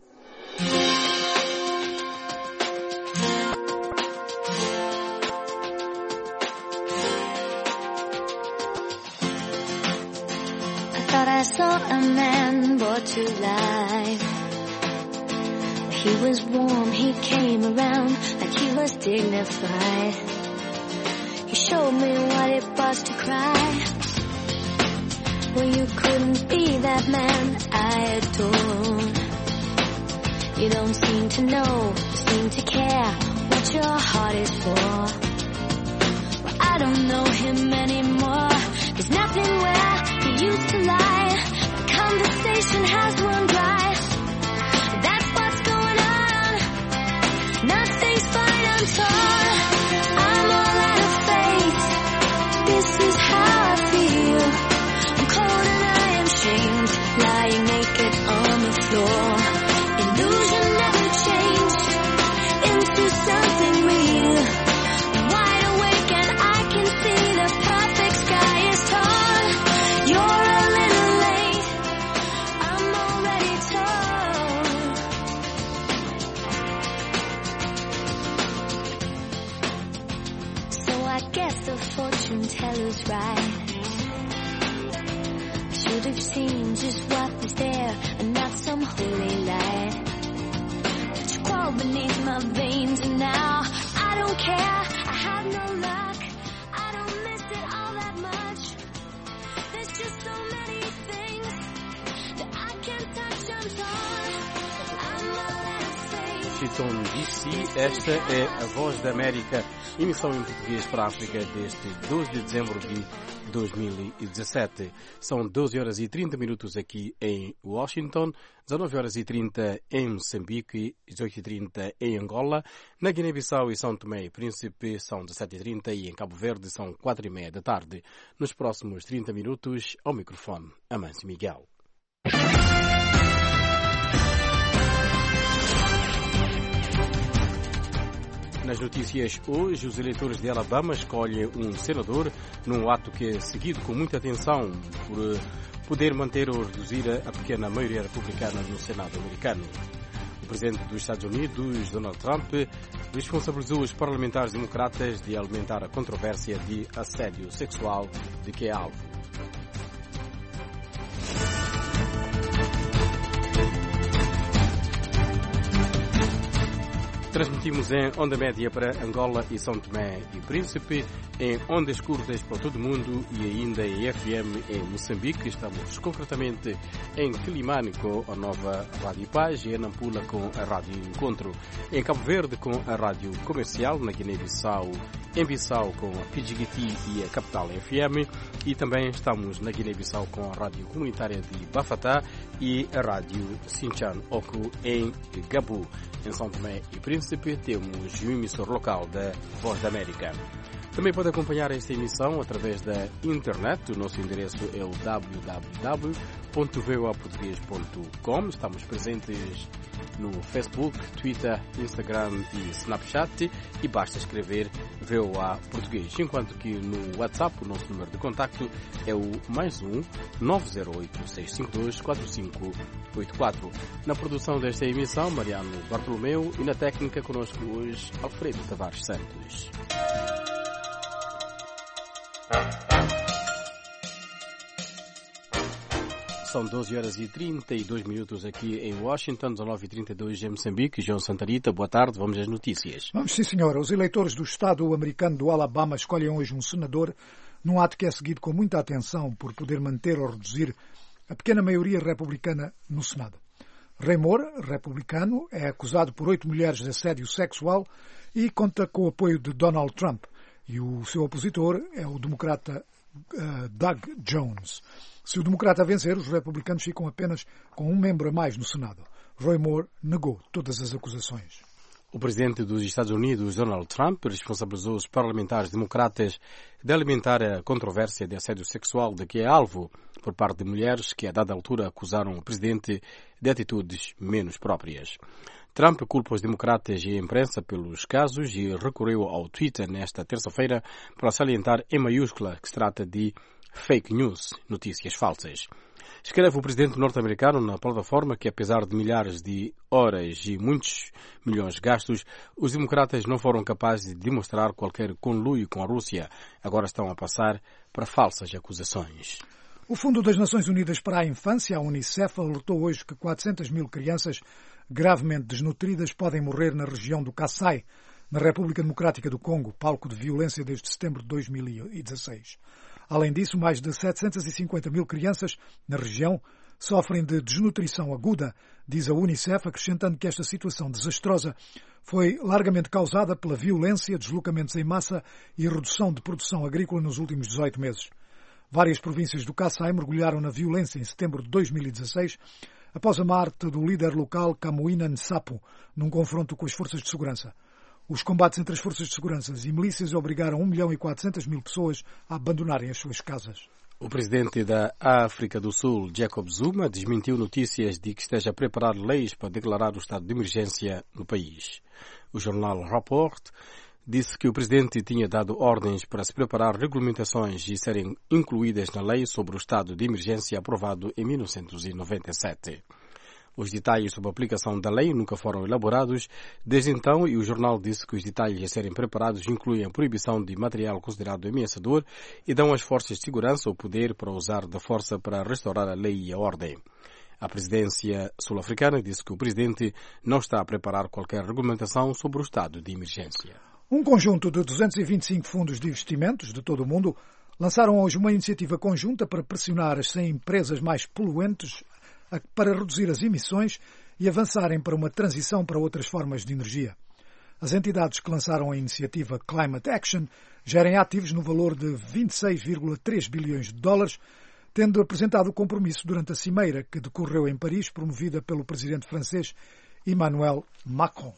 I saw a man brought to life. He was warm, he came around like he was dignified. He showed me what it was to cry. Well, you couldn't be that man I adore. You don't seem to know, seem to care what your heart is for. Well, I don't know him anymore. There's nothing where he used to lie. The conversation has run dry. That's what's going on. Nothing's fine, I'm torn. I'm all out of faith. This is how I feel. I'm cold and I am shamed, lying naked on the floor. Illusion never changed into something real. I'm wide awake and I can see the perfect sky is torn. we've seen just what is there and not some holy light. You crawl beneath my veins and now I don't care. I have no luck. I don't miss it all that much. There's just so many things that I can't touch. I'm torn. I'm not at Washington D C, esta é a Voz da América, emissão em português para a África desde doze de dezembro de dois mil e dezassete. São doze horas e trinta minutos aqui em Washington, dezanove horas e trinta em Moçambique, dezoito e trinta em Angola, na Guiné-Bissau e São Tomé e Príncipe são dezessete e trinta e em Cabo Verde são quatro e meia da tarde. Nos próximos trinta minutos, ao microfone, Amâncio Miguel. Nas notícias hoje, os eleitores de Alabama escolhem um senador num ato que é seguido com muita atenção por poder manter ou reduzir a pequena maioria republicana no Senado americano. O presidente dos Estados Unidos, Donald Trump, responsabilizou os parlamentares democratas de alimentar a controvérsia de assédio sexual de que é alvo. Transmitimos em onda média para Angola e São Tomé e Príncipe, em ondas curtas para todo o mundo e ainda em F M em Moçambique. Estamos concretamente em Quilimane com a nova Rádio Paz e em Nampula com a Rádio Encontro. Em Cabo Verde com a Rádio Comercial, na Guiné-Bissau, em Bissau com a P G T e a Capital F M e também estamos na Guiné-Bissau com a Rádio Comunitária de Bafatá e a Rádio Sinchan Oku em Gabu. Em São Tomé e Príncipe temos o emissor local da Voz da América. Também pode acompanhar esta emissão através da internet. O nosso endereço é o w w w ponto voa português ponto com. Estamos presentes no Facebook, Twitter, Instagram e Snapchat e basta escrever V O A Português. Enquanto que no WhatsApp o nosso número de contacto é o mais um nove zero oito seis cinco dois quatro cinco oito quatro. Na produção desta emissão, Mariano Bartolomeu e na técnica conosco hoje, Alfredo Tavares Santos. São doze horas e trinta e dois minutos aqui em Washington, dezanove e trinta e dois em Moçambique. João Santarita, boa tarde, vamos às notícias. Vamos, sim, senhora. Os eleitores do Estado americano do Alabama escolhem hoje um senador num ato que é seguido com muita atenção por poder manter ou reduzir a pequena maioria republicana no Senado. Ray Moore, republicano, é acusado por oito mulheres de assédio sexual e conta com o apoio de Donald Trump. E o seu opositor é o democrata uh, Doug Jones. Se o democrata vencer, os republicanos ficam apenas com um membro a mais no Senado. Roy Moore negou todas as acusações. O presidente dos Estados Unidos, Donald Trump, responsabilizou os parlamentares democratas de alimentar a controvérsia de assédio sexual de que é alvo por parte de mulheres que, a dada altura, acusaram o presidente de atitudes menos próprias. Trump culpa os democratas e a imprensa pelos casos e recorreu ao Twitter nesta terça-feira para salientar em maiúscula que se trata de fake news, notícias falsas. Escreve o presidente norte-americano na plataforma que, apesar de milhares de horas e muitos milhões gastos, os democratas não foram capazes de demonstrar qualquer conluio com a Rússia. Agora estão a passar para falsas acusações. O Fundo das Nações Unidas para a Infância, a Unicef, alertou hoje que quatrocentas mil crianças gravemente desnutridas podem morrer na região do Kasaï, na República Democrática do Congo, palco de violência desde setembro de dois mil e dezasseis. Além disso, mais de setecentas e cinquenta mil crianças na região sofrem de desnutrição aguda, diz a Unicef, acrescentando que esta situação desastrosa foi largamente causada pela violência, deslocamentos em massa e redução de produção agrícola nos últimos dezoito meses. Várias províncias do Kasaï mergulharam na violência em setembro de dois mil e dezasseis, após a morte do líder local Kamuina Nsapu, num confronto com as forças de segurança. Os combates entre as forças de segurança e milícias obrigaram um milhão e quatrocentas mil pessoas a abandonarem as suas casas. O presidente da África do Sul, Jacob Zuma, desmentiu notícias de que esteja a preparar leis para declarar o estado de emergência no país. O jornal Rapport disse que o presidente tinha dado ordens para se preparar regulamentações e serem incluídas na lei sobre o estado de emergência aprovado em mil novecentos e noventa e sete. Os detalhes sobre a aplicação da lei nunca foram elaborados desde então, e o jornal disse que os detalhes a serem preparados incluem a proibição de material considerado ameaçador e dão às forças de segurança o poder para usar da força para restaurar a lei e a ordem. A presidência sul-africana disse que o presidente não está a preparar qualquer regulamentação sobre o estado de emergência. Um conjunto de duzentos e vinte e cinco fundos de investimentos de todo o mundo lançaram hoje uma iniciativa conjunta para pressionar as cem empresas mais poluentes para reduzir as emissões e avançarem para uma transição para outras formas de energia. As entidades que lançaram a iniciativa Climate Action gerem ativos no valor de vinte e seis vírgula três bilhões de dólares, tendo apresentado o compromisso durante a cimeira que decorreu em Paris, promovida pelo presidente francês Emmanuel Macron.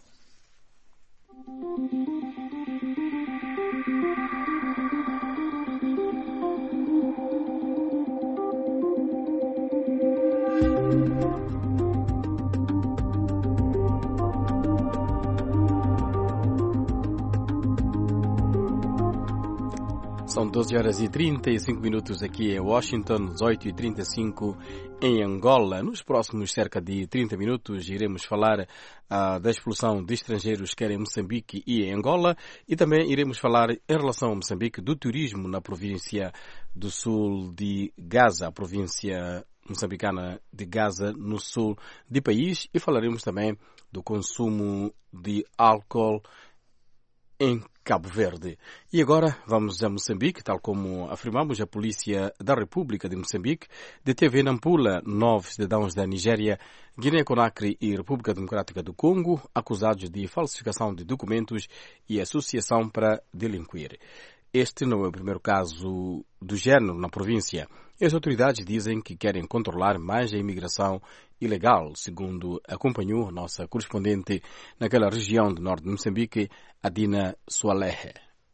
São doze horas e trinta e cinco minutos aqui em Washington, dezoito e trinta e cinco em Angola. Nos próximos cerca de trinta minutos iremos falar uh, da expulsão de estrangeiros quer em Moçambique e em Angola, e também iremos falar em relação a Moçambique do turismo na província do sul de Gaza, a província moçambicana de Gaza, no sul do país, e falaremos também do consumo de álcool em Cabo Verde. E agora vamos a Moçambique. Tal como afirmamos, a Polícia da República de Moçambique deteve em Nampula nove cidadãos da Nigéria, Guiné-Conakry e República Democrática do Congo, acusados de falsificação de documentos e associação para delinquir. Este não é o primeiro caso do género na província. As autoridades dizem que querem controlar mais a imigração ilegal, segundo acompanhou a nossa correspondente naquela região do norte de Moçambique, Adina Sualehe.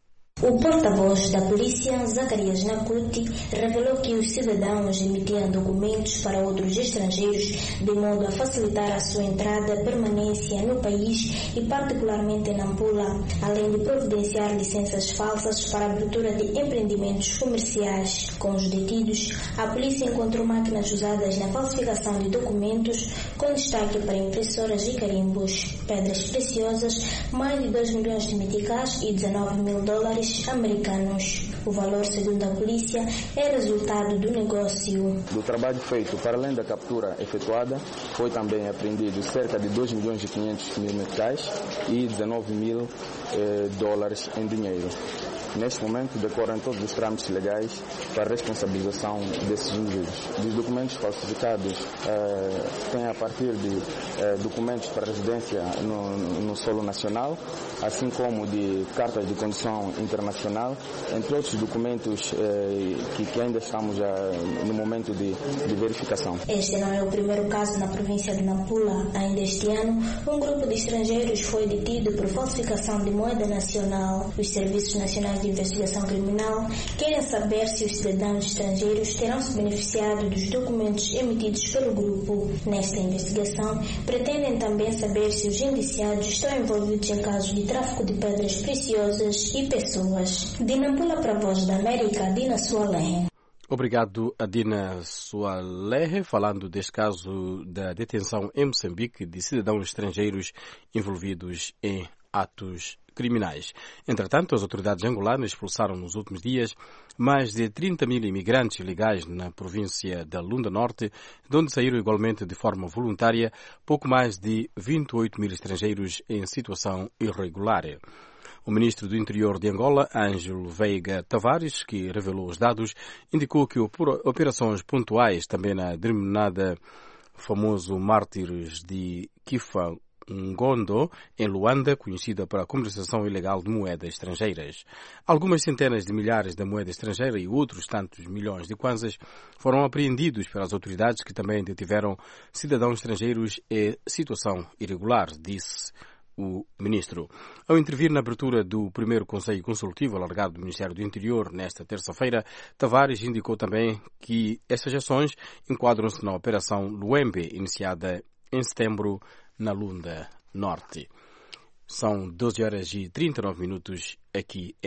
O porta-voz da polícia, Zacarias Nakuti, revelou que os cidadãos emitiam documentos para outros estrangeiros de modo a facilitar a sua entrada e permanência no país e particularmente em Nampula, além de providenciar licenças falsas para a abertura de empreendimentos comerciais. Com os detidos, a polícia encontrou máquinas usadas na falsificação de documentos, com destaque para impressoras e carimbos, pedras preciosas, mais de dois milhões de meticais e dezenove mil dólares americanos. O valor, segundo a polícia, é resultado do negócio. Do trabalho feito, para além da captura efetuada, foi também apreendido cerca de dois milhões e quinhentos mil meticais e dezenove mil eh, dólares em dinheiro. Neste momento, decorrem todos os trâmites legais para a responsabilização desses indivíduos. Dos documentos falsificados, eh, tem a partir de eh, documentos para residência no, no solo nacional, assim como de cartas de condução internacional, entre outros documentos eh, que, que ainda estamos a, no momento de, de verificação. Este não é o primeiro caso na província de Nampula. Ainda este ano, um grupo de estrangeiros foi detido por falsificação de moeda nacional. Os serviços nacionais de investigação criminal querem saber se os cidadãos estrangeiros terão se beneficiado dos documentos emitidos pelo grupo. Nesta investigação, pretendem também saber se os indiciados estão envolvidos em casos de tráfico de pedras preciosas e pessoas. De Nampula para a Voz da América, Adina Sualehe. Obrigado, Adina Sualehe, falando deste caso da detenção em Moçambique de cidadãos estrangeiros envolvidos em atos criminais. Entretanto, as autoridades angolanas expulsaram nos últimos dias mais de trinta mil imigrantes ilegais na província da Lunda Norte, de onde saíram igualmente de forma voluntária pouco mais de vinte e oito mil estrangeiros em situação irregular. O ministro do Interior de Angola, Ângelo Veiga Tavares, que revelou os dados, indicou que operações pontuais, também na denominada famoso Mártires de Kifa Ngondo, em Luanda, conhecida para a comercialização ilegal de moedas estrangeiras. Algumas centenas de milhares de moeda estrangeira e outros tantos milhões de kwanzas foram apreendidos pelas autoridades, que também detiveram cidadãos estrangeiros em situação irregular, disse o ministro. Ao intervir na abertura do primeiro Conselho Consultivo alargado do Ministério do Interior nesta terça-feira, Tavares indicou também que essas ações enquadram-se na Operação Luembe, iniciada em setembro na Lunda Norte. São doze horas e trinta e nove minutos aqui em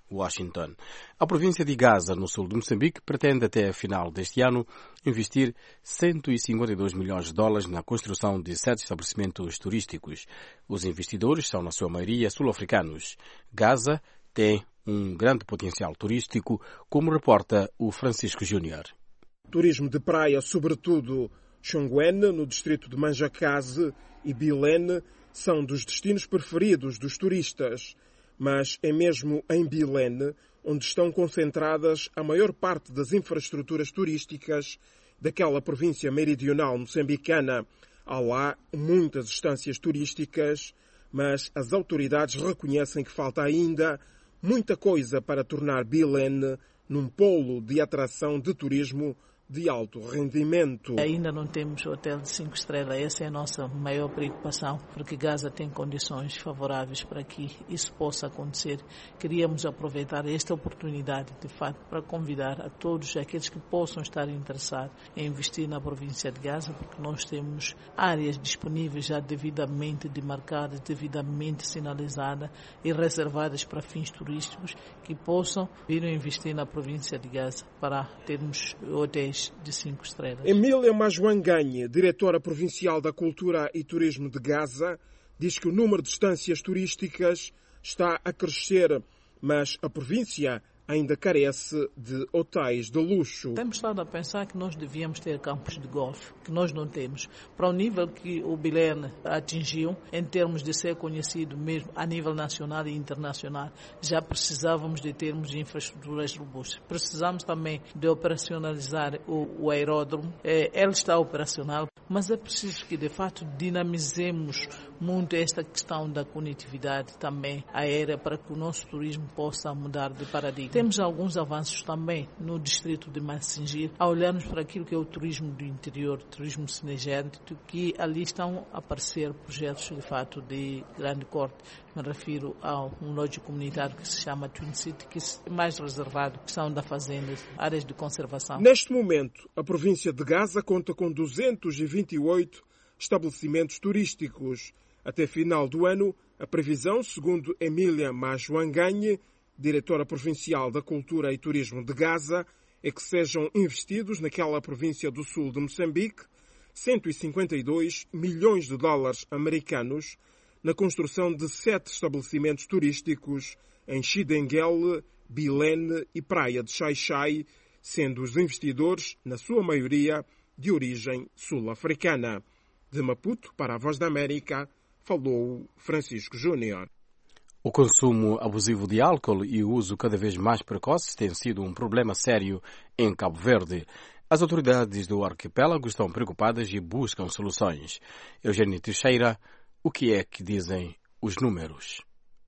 Washington. A província de Gaza, no sul de Moçambique, pretende até a final deste ano investir cento e cinquenta e dois milhões de dólares na construção de sete estabelecimentos turísticos. Os investidores são, na sua maioria, sul-africanos. Gaza tem um grande potencial turístico, como reporta o Francisco Júnior. Turismo de praia, sobretudo Chongwen, no distrito de Manjacaze, e Bilene, são dos destinos preferidos dos turistas. Mas é mesmo em Bilene onde estão concentradas a maior parte das infraestruturas turísticas daquela província meridional moçambicana. Há lá muitas estâncias turísticas, mas as autoridades reconhecem que falta ainda muita coisa para tornar Bilene num polo de atração de turismo de alto rendimento. Ainda não temos hotel de cinco estrelas, essa é a nossa maior preocupação, porque Gaza tem condições favoráveis para que isso possa acontecer. Queríamos aproveitar esta oportunidade, de fato, para convidar a todos aqueles que possam estar interessados em investir na província de Gaza, porque nós temos áreas disponíveis já devidamente demarcadas, devidamente sinalizadas e reservadas para fins turísticos que possam vir a investir na província de Gaza para termos hotéis de cinco estrelas. Emília Majuanganhe, diretora provincial da Cultura e Turismo de Gaza, diz que o número de estâncias turísticas está a crescer, mas a província ainda carece de hotéis de luxo. Temos estado a pensar que nós devíamos ter campos de golfe, que nós não temos. Para o nível que o Bilene atingiu, em termos de ser conhecido mesmo a nível nacional e internacional, já precisávamos de termos infraestruturas robustas. Precisamos também de operacionalizar o, o aeródromo. É, ele está operacional, mas é preciso que, de fato, dinamizemos muito esta questão da conectividade também aérea para que o nosso turismo possa mudar de paradigma. Temos alguns avanços também no distrito de Massingir, a olharmos para aquilo que é o turismo do interior, turismo cinegético, que ali estão a aparecer projetos de fato de grande corte. Me refiro a um lodge comunitário que se chama Twin City, que é mais reservado, que são da fazenda, áreas de conservação. Neste momento, a província de Gaza conta com duzentos e vinte e oito estabelecimentos turísticos. Até final do ano, a previsão, segundo Emília Majuanganhe, diretora provincial da Cultura e Turismo de Gaza, é que sejam investidos naquela província do sul de Moçambique cento e cinquenta e dois milhões de dólares americanos na construção de sete estabelecimentos turísticos em Chidenguele, Bilene e Praia de Xai-Xai, sendo os investidores, na sua maioria, de origem sul-africana. De Maputo, para a Voz da América, falou Francisco Júnior. O consumo abusivo de álcool e o uso cada vez mais precoce tem sido um problema sério em Cabo Verde. As autoridades do arquipélago estão preocupadas e buscam soluções. Eugênio Teixeira, o que é que dizem os números?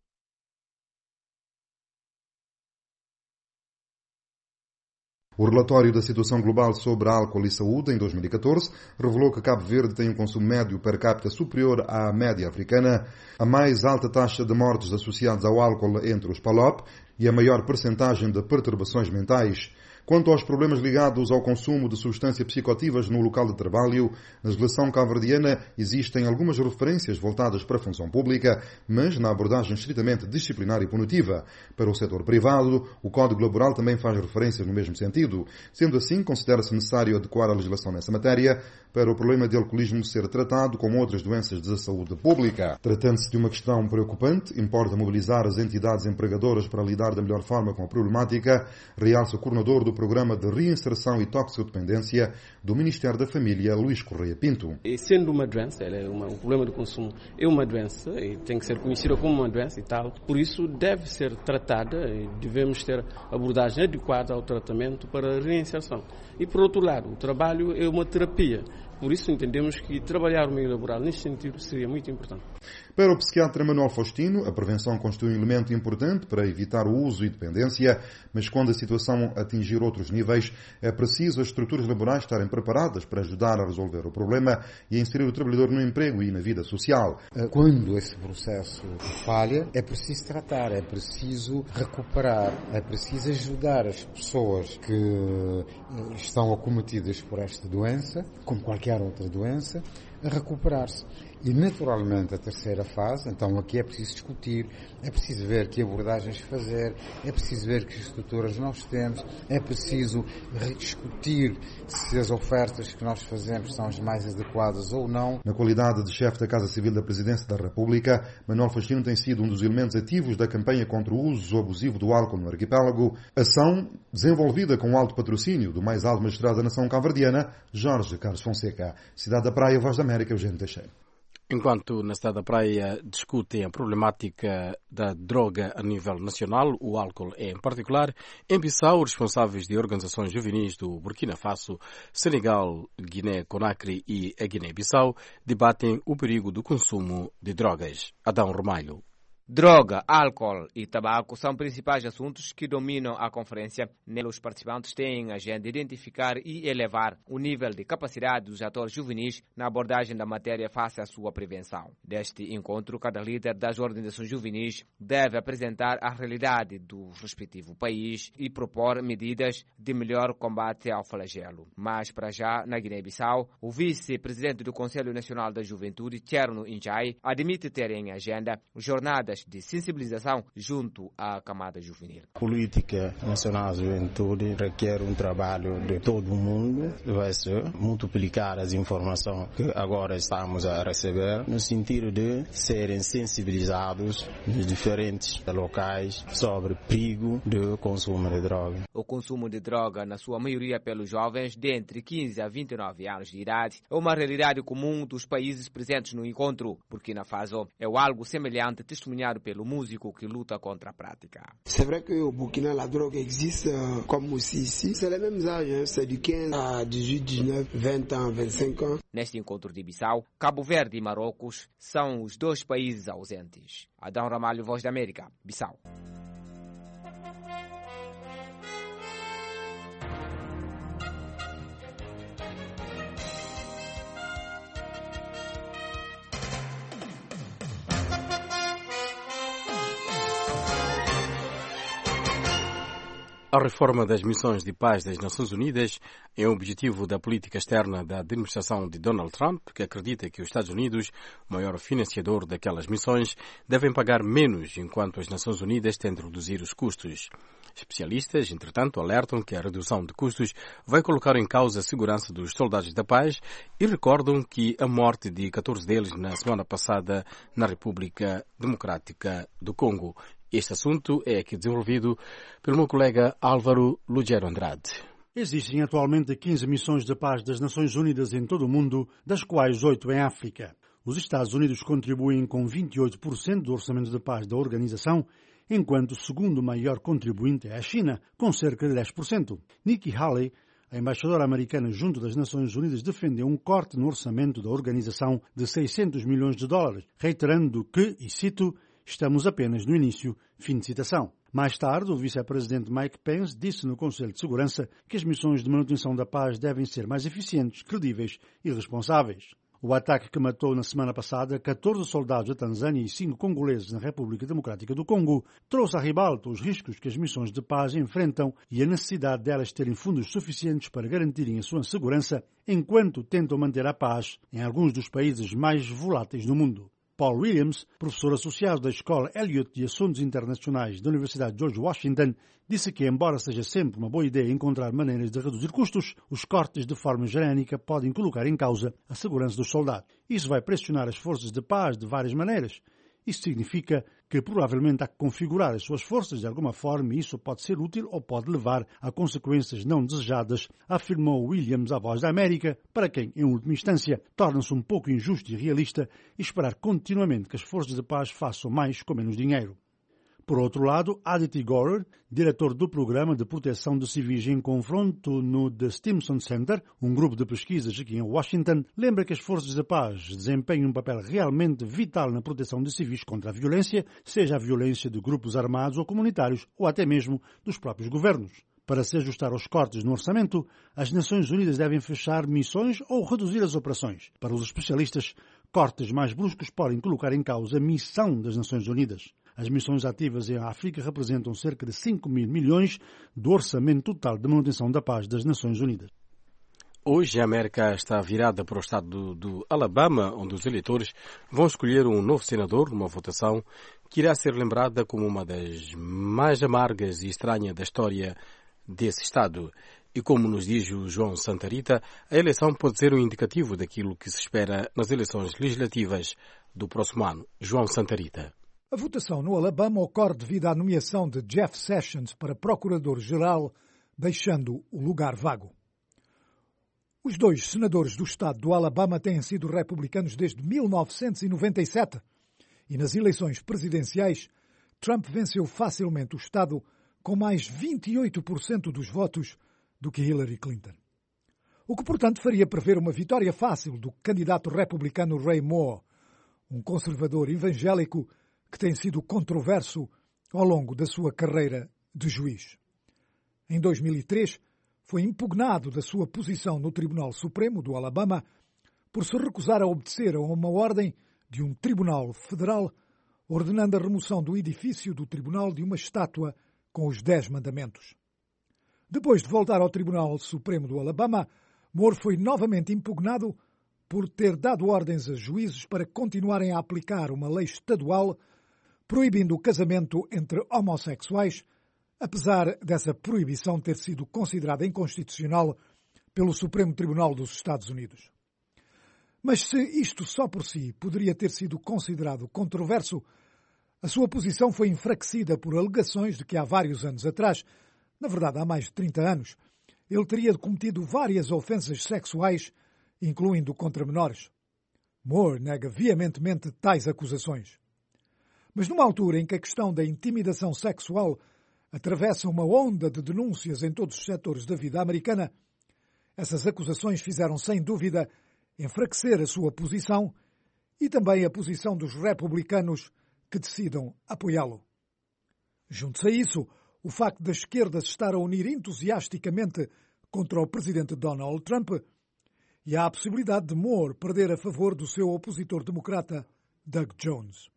O relatório da situação global sobre álcool e saúde, em dois mil e catorze, revelou que Cabo Verde tem um consumo médio per capita superior à média africana, a mais alta taxa de mortes associadas ao álcool entre os P A L O P e a maior percentagem de perturbações mentais. Quanto aos problemas ligados ao consumo de substâncias psicoativas no local de trabalho, na legislação cabo-verdiana existem algumas referências voltadas para a função pública, mas na abordagem estritamente disciplinar e punitiva. Para o setor privado, o Código Laboral também faz referências no mesmo sentido. Sendo assim, considera-se necessário adequar a legislação nessa matéria para o problema de alcoolismo ser tratado como outras doenças de saúde pública. Tratando-se de uma questão preocupante, importa mobilizar as entidades empregadoras para lidar da melhor forma com a problemática, realça o coordenador do Programa de Reinserção e Toxicodependência do Ministério da Família, Luís Correia Pinto. E sendo uma doença, ela é uma, um problema de consumo é uma doença e tem que ser conhecida como uma doença e tal, por isso deve ser tratada e devemos ter abordagem adequada ao tratamento para a reinserção. E por outro lado, o trabalho é uma terapia. Por isso entendemos que trabalhar o meio laboral neste sentido seria muito importante. Para o psiquiatra Manuel Faustino, a prevenção constitui um elemento importante para evitar o uso e dependência, mas quando a situação atingir outros níveis, é preciso as estruturas laborais estarem preparadas para ajudar a resolver o problema e a inserir o trabalhador no emprego e na vida social. Quando esse processo falha, é preciso tratar, é preciso recuperar, é preciso ajudar as pessoas que estão acometidas por esta doença, como qualquer outra doença, a recuperar-se. E, naturalmente, a terceira fase, então aqui é preciso discutir, é preciso ver que abordagens fazer, é preciso ver que estruturas nós temos, é preciso rediscutir se as ofertas que nós fazemos são as mais adequadas ou não. Na qualidade de chefe da Casa Civil da Presidência da República, Manuel Faustino tem sido um dos elementos ativos da campanha contra o uso abusivo do álcool no arquipélago, ação desenvolvida com o alto patrocínio do mais alto magistrado da nação cabo-verdiana, Jorge Carlos Fonseca. Cidade da Praia, Voz da América, Eugênio Teixeira. Enquanto na Cidade da Praia discutem a problemática da droga a nível nacional, o álcool em particular, em Bissau, os responsáveis de organizações juvenis do Burkina Faso, Senegal, Guiné-Conakry e a Guiné-Bissau debatem o perigo do consumo de drogas. Adão Romalho. Droga, álcool e tabaco são principais assuntos que dominam a conferência. Nela, os participantes têm a agenda de identificar e elevar o nível de capacidade dos atores juvenis na abordagem da matéria face à sua prevenção. Deste encontro, cada líder das organizações juvenis deve apresentar a realidade do respectivo país e propor medidas de melhor combate ao flagelo. Mas, para já, na Guiné-Bissau, o vice-presidente do Conselho Nacional da Juventude, Tcherno Injai, admite ter em agenda jornadas de sensibilização junto à camada juvenil. A política nacional de juventude requer um trabalho de todo o mundo, vai ser multiplicar as informações que agora estamos a receber, no sentido de serem sensibilizados nos diferentes locais sobre o perigo do consumo de droga. O consumo de droga, na sua maioria pelos jovens de entre quinze a vinte e nove anos de idade, é uma realidade comum dos países presentes no encontro. Burkina Faso é algo semelhante testemunhado pelo músico que luta contra a prática. C'est vrai que au Burkina la drogue existe comme aussi ici. C'est les mêmes âges, c'est de quinze à dix-huit, dix-neuf, vingt ans, vingt-cinq ans. Neste encontro de Bissau, Cabo Verde e Marrocos são os dois países ausentes. Adão Ramalho, Voz da América, Bissau. A reforma das missões de paz das Nações Unidas é um objetivo da política externa da administração de Donald Trump, que acredita que os Estados Unidos, o maior financiador daquelas missões, devem pagar menos enquanto as Nações Unidas tentam reduzir os custos. Especialistas, entretanto, alertam que a redução de custos vai colocar em causa a segurança dos soldados da paz e recordam que a morte de catorze deles na semana passada na República Democrática do Congo. Este assunto é aqui desenvolvido pelo meu colega Álvaro Lugero Andrade. Existem atualmente quinze missões de paz das Nações Unidas em todo o mundo, das quais oito em África. Os Estados Unidos contribuem com vinte e oito por cento do orçamento de paz da organização, enquanto o segundo maior contribuinte é a China, com cerca de dez por cento. Nikki Haley, a embaixadora americana junto das Nações Unidas, defendeu um corte no orçamento da organização de seiscentos milhões de dólares, reiterando que, e cito, estamos apenas no início. Fim de citação. Mais tarde, o vice-presidente Mike Pence disse no Conselho de Segurança que as missões de manutenção da paz devem ser mais eficientes, credíveis e responsáveis. O ataque que matou na semana passada catorze soldados da Tanzânia e cinco congoleses na República Democrática do Congo trouxe à ribalta os riscos que as missões de paz enfrentam e a necessidade delas terem fundos suficientes para garantirem a sua segurança enquanto tentam manter a paz em alguns dos países mais voláteis do mundo. Paul Williams, professor associado da Escola Elliott de Assuntos Internacionais da Universidade George Washington, disse que, embora seja sempre uma boa ideia encontrar maneiras de reduzir custos, os cortes de forma gerânica podem colocar em causa a segurança dos soldados. Isso vai pressionar as forças de paz de várias maneiras. Isso significa que provavelmente há que configurar as suas forças de alguma forma e isso pode ser útil ou pode levar a consequências não desejadas, afirmou Williams à Voz da América, para quem, em última instância, torna-se um pouco injusto e realista esperar continuamente que as forças de paz façam mais com menos dinheiro. Por outro lado, Aditi Gorer, diretor do Programa de Proteção de Civis em Confronto no The Stimson Center, um grupo de pesquisas aqui em Washington, lembra que as forças de paz desempenham um papel realmente vital na proteção de civis contra a violência, seja a violência de grupos armados ou comunitários, ou até mesmo dos próprios governos. Para se ajustar aos cortes no orçamento, as Nações Unidas devem fechar missões ou reduzir as operações. Para os especialistas, cortes mais bruscos podem colocar em causa a missão das Nações Unidas. As missões ativas em África representam cerca de cinco mil milhões do orçamento total de manutenção da paz das Nações Unidas. Hoje a América está virada para o estado do, do Alabama, onde os eleitores vão escolher um novo senador numa votação que irá ser lembrada como uma das mais amargas e estranhas da história desse estado. E como nos diz o João Santarita, a eleição pode ser um indicativo daquilo que se espera nas eleições legislativas do próximo ano. João Santarita. A votação no Alabama ocorre devido à nomeação de Jeff Sessions para procurador-geral, deixando o lugar vago. Os dois senadores do estado do Alabama têm sido republicanos desde mil novecentos e noventa e sete e nas eleições presidenciais Trump venceu facilmente o estado com mais vinte e oito por cento dos votos do que Hillary Clinton. O que, portanto, faria prever uma vitória fácil do candidato republicano Ray Moore, um conservador evangélico que tem sido controverso ao longo da sua carreira de juiz. Em dois mil e três, foi impugnado da sua posição no Tribunal Supremo do Alabama por se recusar a obedecer a uma ordem de um tribunal federal ordenando a remoção do edifício do tribunal de uma estátua com os Dez Mandamentos. Depois de voltar ao Tribunal Supremo do Alabama, Moore foi novamente impugnado por ter dado ordens a juízes para continuarem a aplicar uma lei estadual proibindo o casamento entre homossexuais, apesar dessa proibição ter sido considerada inconstitucional pelo Supremo Tribunal dos Estados Unidos. Mas se isto só por si poderia ter sido considerado controverso, a sua posição foi enfraquecida por alegações de que há vários anos atrás, na verdade há mais de trinta anos, ele teria cometido várias ofensas sexuais, incluindo contra menores. Moore nega veementemente tais acusações. Mas numa altura em que a questão da intimidação sexual atravessa uma onda de denúncias em todos os setores da vida americana, essas acusações fizeram sem dúvida enfraquecer a sua posição e também a posição dos republicanos que decidam apoiá-lo. Junto-se a isso, o facto da esquerda se estar a unir entusiasticamente contra o presidente Donald Trump e há a possibilidade de Moore perder a favor do seu opositor democrata Doug Jones.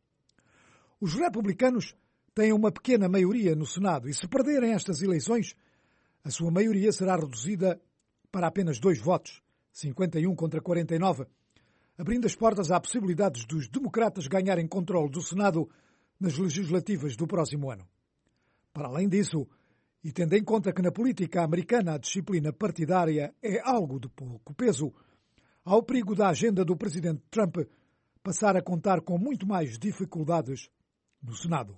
Os republicanos têm uma pequena maioria no Senado e se perderem estas eleições, a sua maioria será reduzida para apenas dois votos, cinquenta e um contra quarenta e nove, abrindo as portas à possibilidade dos democratas ganharem controle do Senado nas legislativas do próximo ano. Para além disso, e tendo em conta que na política americana a disciplina partidária é algo de pouco peso, há o perigo da agenda do presidente Trump passar a contar com muito mais dificuldades no Senado.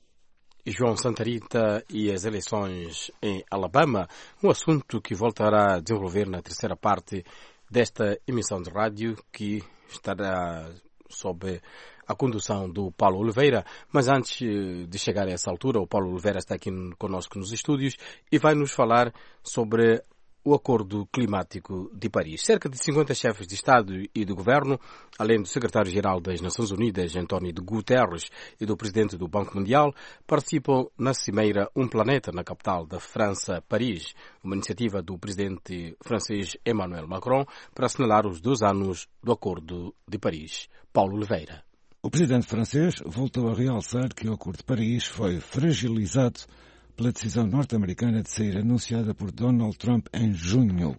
João Santarita e as eleições em Alabama, um assunto que voltará a desenvolver na terceira parte desta emissão de rádio que estará sob a condução do Paulo Oliveira. Mas antes de chegar a essa altura, o Paulo Oliveira está aqui conosco nos estúdios e vai nos falar sobre o Acordo Climático de Paris. Cerca de cinquenta chefes de Estado e de Governo, além do secretário-geral das Nações Unidas, António Guterres, e do presidente do Banco Mundial, participam na cimeira Um Planeta, na capital da França, Paris, uma iniciativa do presidente francês Emmanuel Macron para assinalar os dois anos do Acordo de Paris. Paulo Oliveira. O presidente francês voltou a realçar que o Acordo de Paris foi fragilizado pela decisão norte-americana de sair anunciada por Donald Trump em junho.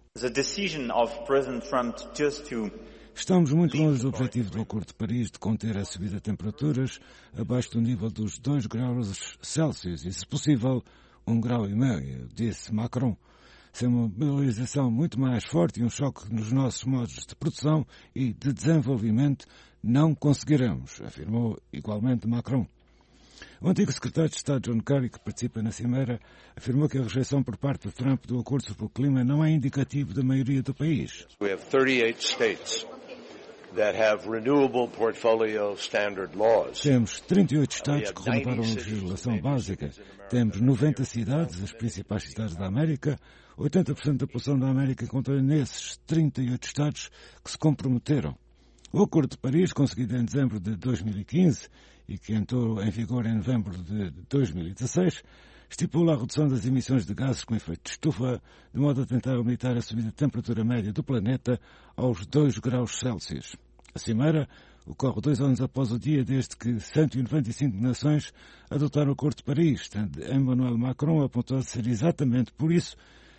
Estamos muito longe do objetivo do Acordo de Paris de conter a subida de temperaturas abaixo do nível dos dois graus Celsius e, se possível, um grau e meio, disse Macron. Sem uma mobilização muito mais forte e um choque nos nossos modos de produção e de desenvolvimento, não conseguiremos, afirmou igualmente Macron. O antigo secretário de Estado John Kerry, que participa na cimeira, afirmou que a rejeição por parte de Trump do Acordo sobre o Clima não é indicativo da maioria do país. We have thirty-eight states that have renewable portfolio standard laws. Temos trinta e oito estados que renovaram a legislação básica. Temos noventa cidades, as principais cidades da América. oitenta por cento da população da América encontra nesses trinta e oito estados que se comprometeram. O Acordo de Paris, conseguido em dezembro de dois mil e quinze e que entrou em vigor em novembro de dois mil e dezasseis, estipula a redução das emissões de gases com efeito de estufa, de modo a tentar limitar a subida de temperatura média do planeta aos dois graus Celsius. A cimeira ocorre dois anos após o dia desde que cento e noventa e cinco nações adotaram o Acordo de Paris, tendo Emmanuel Macron apontado ser exatamente por isso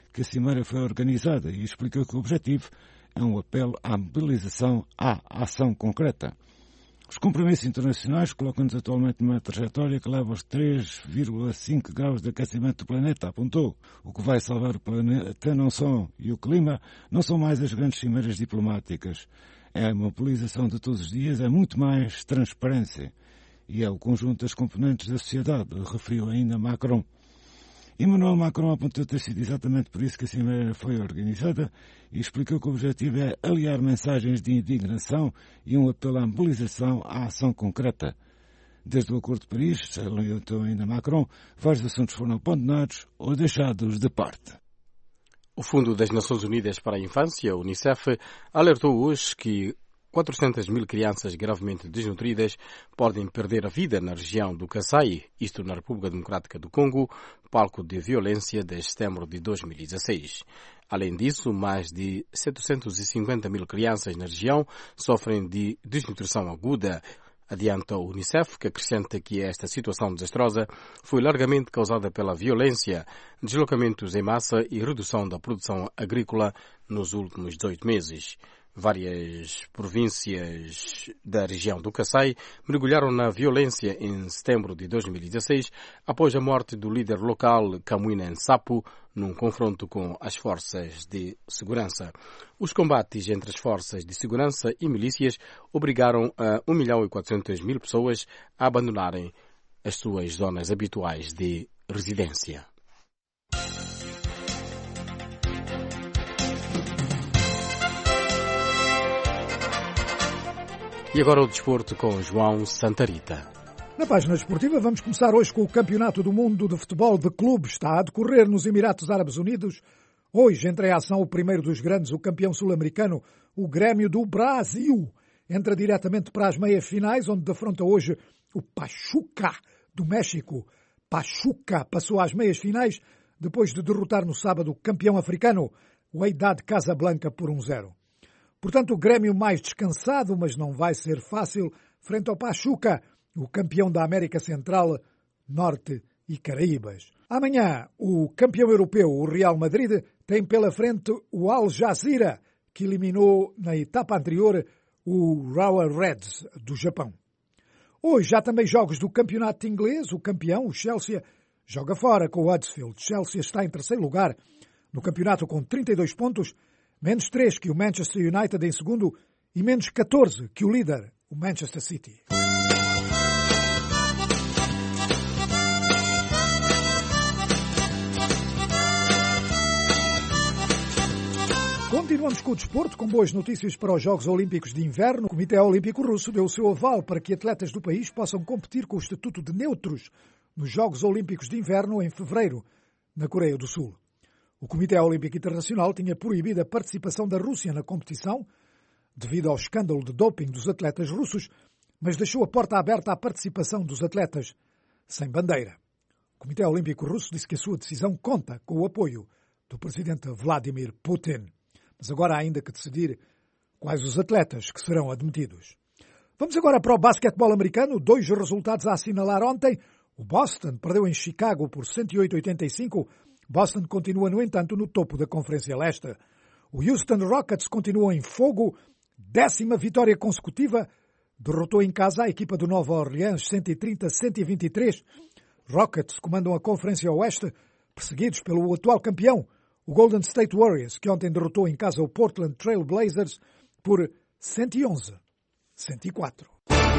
que a cimeira foi organizada e explicou que o objetivo é um apelo à mobilização à ação concreta. Os compromissos internacionais colocam-nos atualmente numa trajetória que leva aos três vírgula cinco graus de aquecimento do planeta, apontou. O que vai salvar o planeta não são, e o clima, não são mais as grandes cimeiras diplomáticas. É a mobilização de todos os dias, é muito mais transparência. E é o conjunto das componentes da sociedade, referiu ainda Macron. Emmanuel Macron apontou ter sido exatamente por isso que a cimeira foi organizada e explicou que o objetivo é aliar mensagens de indignação e um apelo à mobilização à ação concreta. Desde o Acordo de Paris, salientou ainda Macron, vários assuntos foram abandonados ou deixados de parte. O Fundo das Nações Unidas para a Infância, o Unicef, alertou hoje que quatrocentas mil crianças gravemente desnutridas podem perder a vida na região do Kasaï, isto na República Democrática do Congo, palco de violência desde setembro de dois mil e dezesseis. Além disso, mais de setecentas e cinquenta mil crianças na região sofrem de desnutrição aguda. Adianta o Unicef, que acrescenta que esta situação desastrosa foi largamente causada pela violência, deslocamentos em massa e redução da produção agrícola nos últimos dezoito meses. Várias províncias da região do Kasaï mergulharam na violência em setembro de dois mil e dezesseis, após a morte do líder local Kamwina Nsapu, num confronto com as forças de segurança. Os combates entre as forças de segurança e milícias obrigaram a um milhão e quatrocentas mil pessoas a abandonarem as suas zonas habituais de residência. E agora o desporto com João Santarita. Na página esportiva vamos começar hoje com o Campeonato do Mundo de Futebol de Clubes. Está a decorrer nos Emirados Árabes Unidos. Hoje entra em ação o primeiro dos grandes, o campeão sul-americano, o Grêmio do Brasil. Entra diretamente para as meias-finais, onde defronta hoje o Pachuca do México. Pachuca passou às meias-finais depois de derrotar no sábado o campeão africano, o Wydad Casablanca, por um zero. Portanto, o Grêmio mais descansado, mas não vai ser fácil, frente ao Pachuca, o campeão da América Central, Norte e Caraíbas. Amanhã, o campeão europeu, o Real Madrid, tem pela frente o Al Jazeera, que eliminou na etapa anterior o Urawa Reds do Japão. Hoje há também jogos do campeonato inglês. O campeão, o Chelsea, joga fora com o Huddersfield. Chelsea está em terceiro lugar no campeonato com trinta e dois pontos, menos três que o Manchester United em segundo e menos catorze que o líder, o Manchester City. Continuamos com o desporto, com boas notícias para os Jogos Olímpicos de Inverno. O Comitê Olímpico Russo deu o seu aval para que atletas do país possam competir com o estatuto de neutros nos Jogos Olímpicos de Inverno em fevereiro, na Coreia do Sul. O Comitê Olímpico Internacional tinha proibido a participação da Rússia na competição, devido ao escândalo de doping dos atletas russos, mas deixou a porta aberta à participação dos atletas sem bandeira. O Comitê Olímpico Russo disse que a sua decisão conta com o apoio do presidente Vladimir Putin. Mas agora há ainda que decidir quais os atletas que serão admitidos. Vamos agora para o basquetebol americano. Dois resultados a assinalar ontem. O Boston perdeu em Chicago por cento e oito a oitenta e cinco. Boston continua, no entanto, no topo da Conferência Leste. O Houston Rockets continua em fogo. Décima vitória consecutiva. Derrotou em casa a equipa do Nova Orleans cento e trinta a cento e vinte e três. Rockets comandam a Conferência Oeste, perseguidos pelo atual campeão, o Golden State Warriors, que ontem derrotou em casa o Portland Trail Blazers por cento e onze a cento e quatro.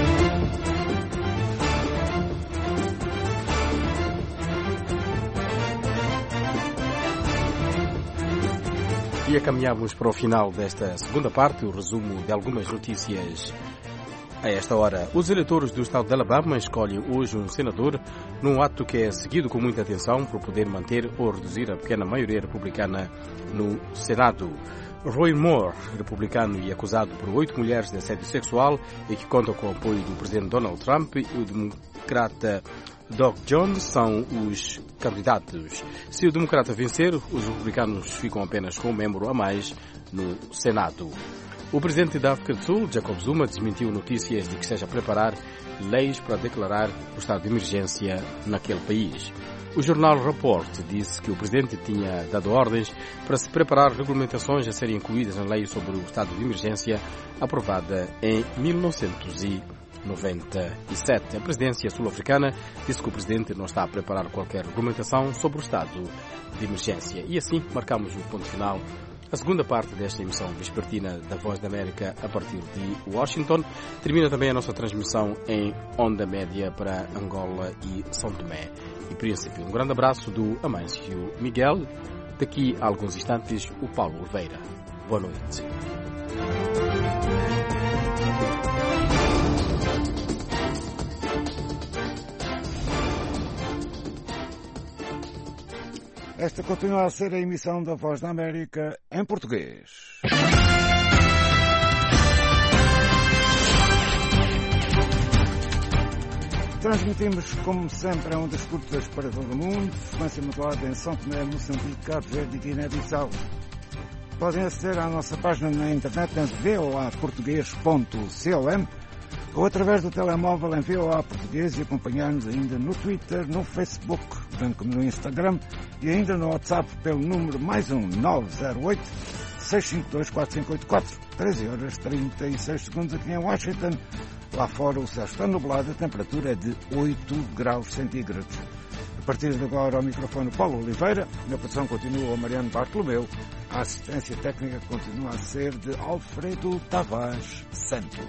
E caminhamos para o final desta segunda parte, o resumo de algumas notícias. A esta hora, os eleitores do estado de Alabama escolhem hoje um senador num ato que é seguido com muita atenção por poder manter ou reduzir a pequena maioria republicana no Senado. Roy Moore, republicano e acusado por oito mulheres de assédio sexual e que conta com o apoio do presidente Donald Trump, e o democrata Doug Jones são os candidatos. Se o democrata vencer, os republicanos ficam apenas com um membro a mais no Senado. O presidente da África do Sul, Jacob Zuma, desmentiu notícias de que esteja a preparar leis para declarar o estado de emergência naquele país. O jornal Rapport disse que o presidente tinha dado ordens para se preparar regulamentações a serem incluídas na lei sobre o estado de emergência aprovada em mil novecentos e noventa e sete. A presidência sul-africana disse que o presidente não está a preparar qualquer regulamentação sobre o estado de emergência. E assim marcamos o ponto final. A segunda parte desta emissão vespertina da Voz da América a partir de Washington. Termina também a nossa transmissão em onda média para Angola e São Tomé e Príncipe. Um grande abraço do Amâncio Miguel. Daqui a alguns instantes, o Paulo Oliveira. Boa noite. Esta continua a ser a emissão da Voz da América em português. Transmitimos, como sempre, a ondas curtas para todo o mundo, frequência modulada em São Tomé, Moçambique, Cabo Verde e Guiné-Bissau. Podem aceder à nossa página na internet em v o a português ponto com ou através do telemóvel em V O A Português e acompanhar-nos ainda no Twitter, no Facebook, bem como no Instagram e ainda no WhatsApp pelo número mais um nove zero oito, seis cinco dois, quatro cinco oito quatro, treze horas e trinta e seis segundos aqui em Washington. Lá fora o céu está nublado, a temperatura é de oito graus centígrados. A partir de agora ao microfone Paulo Oliveira, na produção continua o Mariano Bartolomeu, a assistência técnica continua a ser de Alfredo Tavares Santos.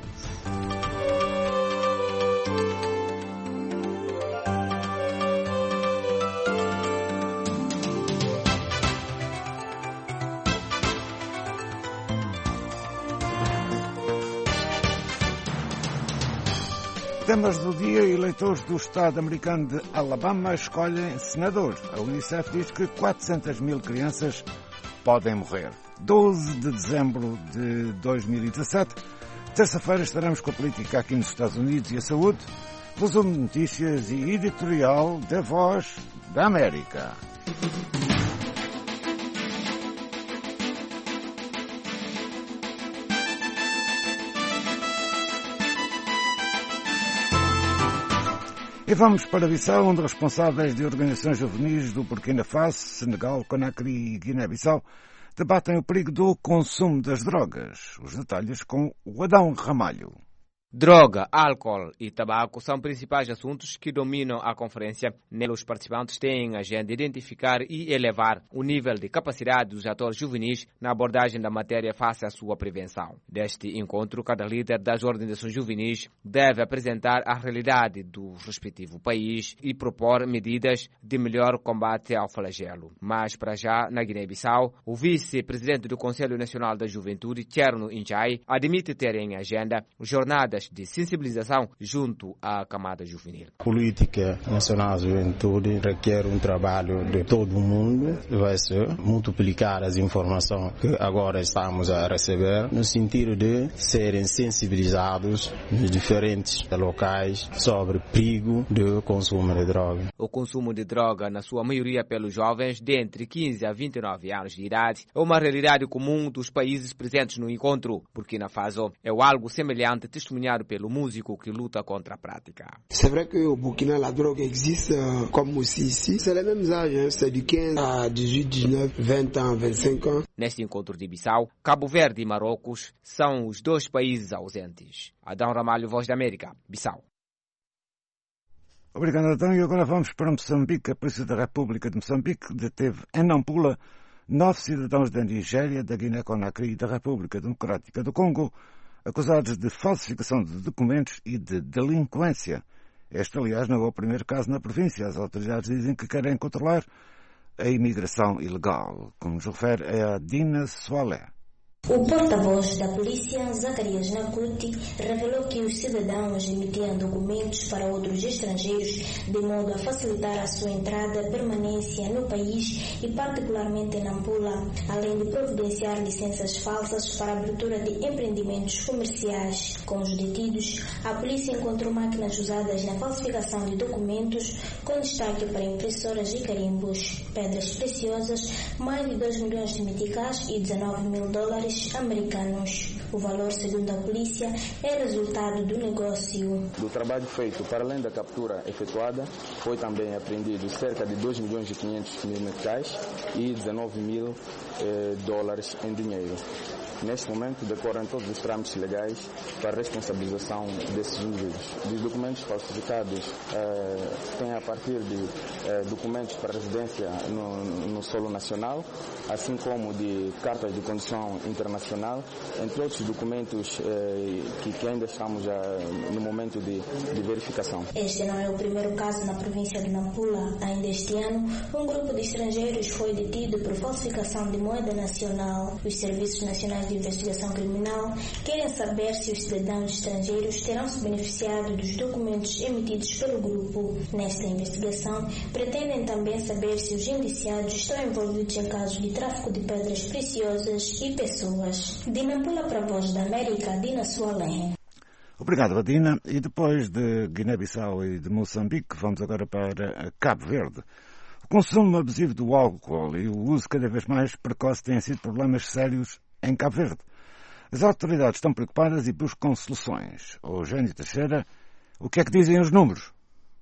Temas do dia: eleitores do estado americano de Alabama escolhem senador. A Unicef diz que quatrocentas mil crianças podem morrer. doze de dezembro de dois mil e dezassete, terça-feira, estaremos com a política aqui nos Estados Unidos e a saúde, resumo de notícias e editorial da Voz da América. E vamos para Bissau, onde responsáveis de organizações juvenis do Burkina Faso, Senegal, Conakry e Guiné-Bissau debatem o perigo do consumo das drogas. Os detalhes com o Adão Ramalho. Droga, álcool e tabaco são principais assuntos que dominam a conferência. Nela, os participantes têm a agenda de identificar e elevar o nível de capacidade dos atores juvenis na abordagem da matéria face à sua prevenção. Deste encontro, cada líder das organizações juvenis deve apresentar a realidade do respectivo país e propor medidas de melhor combate ao flagelo. Mas, para já, na Guiné-Bissau, o vice-presidente do Conselho Nacional da Juventude, Tcherno Injai, admite ter em agenda jornadas de sensibilização junto à camada juvenil. A política nacional de juventude requer um trabalho de todo o mundo, vai se multiplicar as informações que agora estamos a receber, no sentido de serem sensibilizados nos diferentes locais sobre o perigo do consumo de droga. O consumo de droga, na sua maioria pelos jovens de entre quinze a vinte e nove anos de idade, é uma realidade comum dos países presentes no encontro. Burkina Faso é algo semelhante testemunhado pelo músico que luta contra a prática. C'est vrai que au Burkina la drogue existe euh, comme aussi ici. C'est les mêmes âges, hein? C'est du quinze à dix-huit, dix-neuf, vingt ans, vingt-cinq ans. Neste encontro de Bissau, Cabo Verde e Marrocos são os dois países ausentes. Adão Ramalho, Voz da América, Bissau. Obrigado, Adão. E agora vamos para Moçambique. A Polícia da República de Moçambique deteve em Nampula nove cidadãos da Nigéria, da Guiné-Conakry e da República Democrática do Congo, acusados de falsificação de documentos e de delinquência. Este, aliás, não é o primeiro caso na província. As autoridades dizem que querem controlar a imigração ilegal, como nos refere a Dina Soalé. O porta-voz da polícia, Zacarias Nakuti, revelou que os cidadãos emitiam documentos para outros estrangeiros de modo a facilitar a sua entrada e permanência no país e particularmente em Nampula, além de providenciar licenças falsas para a abertura de empreendimentos comerciais. Com os detidos, a polícia encontrou máquinas usadas na falsificação de documentos, com destaque para impressoras e carimbos, pedras preciosas, mais de dois milhões de meticais e dezenove mil dólares, dólares americanos. O valor, segundo a polícia, é resultado do negócio. Do trabalho feito, para além da captura efetuada, foi também apreendido cerca de dois milhões e quinhentos mil meticais e dezenove mil eh, dólares em dinheiro. Neste momento, decorrem todos os trâmites legais para a responsabilização desses indivíduos. Dos documentos falsificados, eh, tem a partir de eh, documentos para residência no, no solo nacional, assim como de cartas de condução internacional, entre outros documentos eh, que, que ainda estamos já no momento de, de verificação. Este não é o primeiro caso na província de Nampula. Ainda este ano, um grupo de estrangeiros foi detido por falsificação de moeda nacional. Os serviços nacionais de investigação criminal querem saber se os cidadãos estrangeiros terão se beneficiado dos documentos emitidos pelo grupo. Nesta investigação, pretendem também saber se os indiciados estão envolvidos em casos de tráfico de pedras preciosas e pessoas. De Nampula para a Voz da América, Dina Sualém. Obrigado, Adina. E depois de Guiné-Bissau e de Moçambique, vamos agora para Cabo Verde. O consumo abusivo do álcool e o uso cada vez mais precoce têm sido problemas sérios em Cabo Verde. As autoridades estão preocupadas e buscam soluções. Eugênio Teixeira, o que é que dizem os números?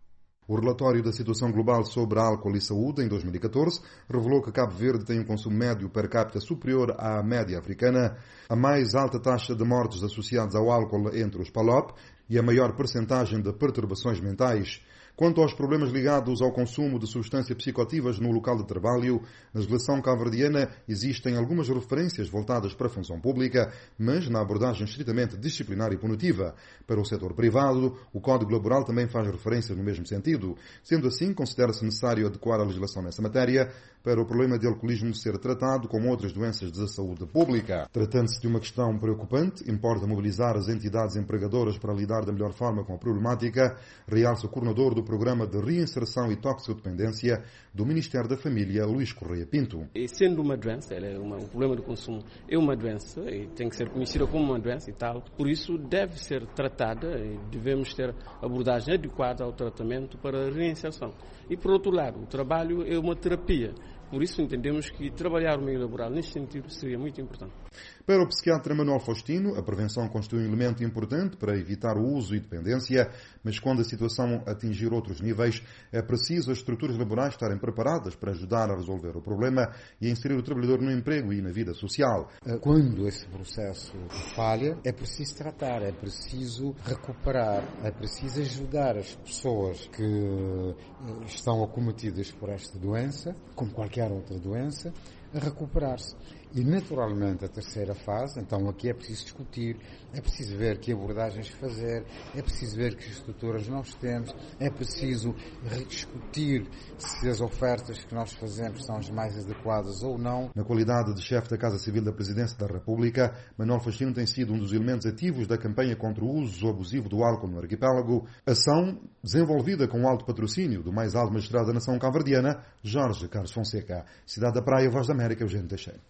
O relatório da situação global sobre álcool e saúde, em dois mil e catorze, revelou que Cabo Verde tem um consumo médio per capita superior à média africana, a mais alta taxa de mortes associadas ao álcool entre os P A L O P e a maior percentagem de perturbações mentais. Quanto aos problemas ligados ao consumo de substâncias psicoativas no local de trabalho, na legislação cabo-verdiana existem algumas referências voltadas para a função pública, mas na abordagem estritamente disciplinar e punitiva. Para o setor privado, o Código Laboral também faz referências no mesmo sentido. Sendo assim, considera-se necessário adequar a legislação nessa matéria para o problema de alcoolismo ser tratado como outras doenças de saúde pública. Tratando-se de uma questão preocupante, importa mobilizar as entidades empregadoras para lidar da melhor forma com a problemática, realça o coordenador do Programa de Reinserção e Toxicodependência do Ministério da Família, Luís Correia Pinto. E sendo uma doença, ela é uma, um problema do consumo, é uma doença e tem que ser conhecida como uma doença e tal, por isso deve ser tratada e devemos ter abordagem adequada ao tratamento para a reinserção. E por outro lado, o trabalho é uma terapia. Por isso entendemos que trabalhar o meio laboral neste sentido seria muito importante. Para o psiquiatra Manuel Faustino, a prevenção constitui um elemento importante para evitar o uso e dependência, mas quando a situação atingir outros níveis, é preciso as estruturas laborais estarem preparadas para ajudar a resolver o problema e a inserir o trabalhador no emprego e na vida social. Quando esse processo falha, é preciso tratar, é preciso recuperar, é preciso ajudar as pessoas que estão acometidas por esta doença, como qualquer outra doença, a recuperar-se. E, naturalmente, a terceira fase, então aqui é preciso discutir, é preciso ver que abordagens fazer, é preciso ver que estruturas nós temos, é preciso rediscutir se as ofertas que nós fazemos são as mais adequadas ou não. Na qualidade de chefe da Casa Civil da Presidência da República, Manuel Faustino tem sido um dos elementos ativos da campanha contra o uso abusivo do álcool no arquipélago, ação desenvolvida com o alto patrocínio do mais alto magistrado da nação cabo-verdiana, Jorge Carlos Fonseca. Cidade da Praia, Voz da América, Eugênio Teixeira.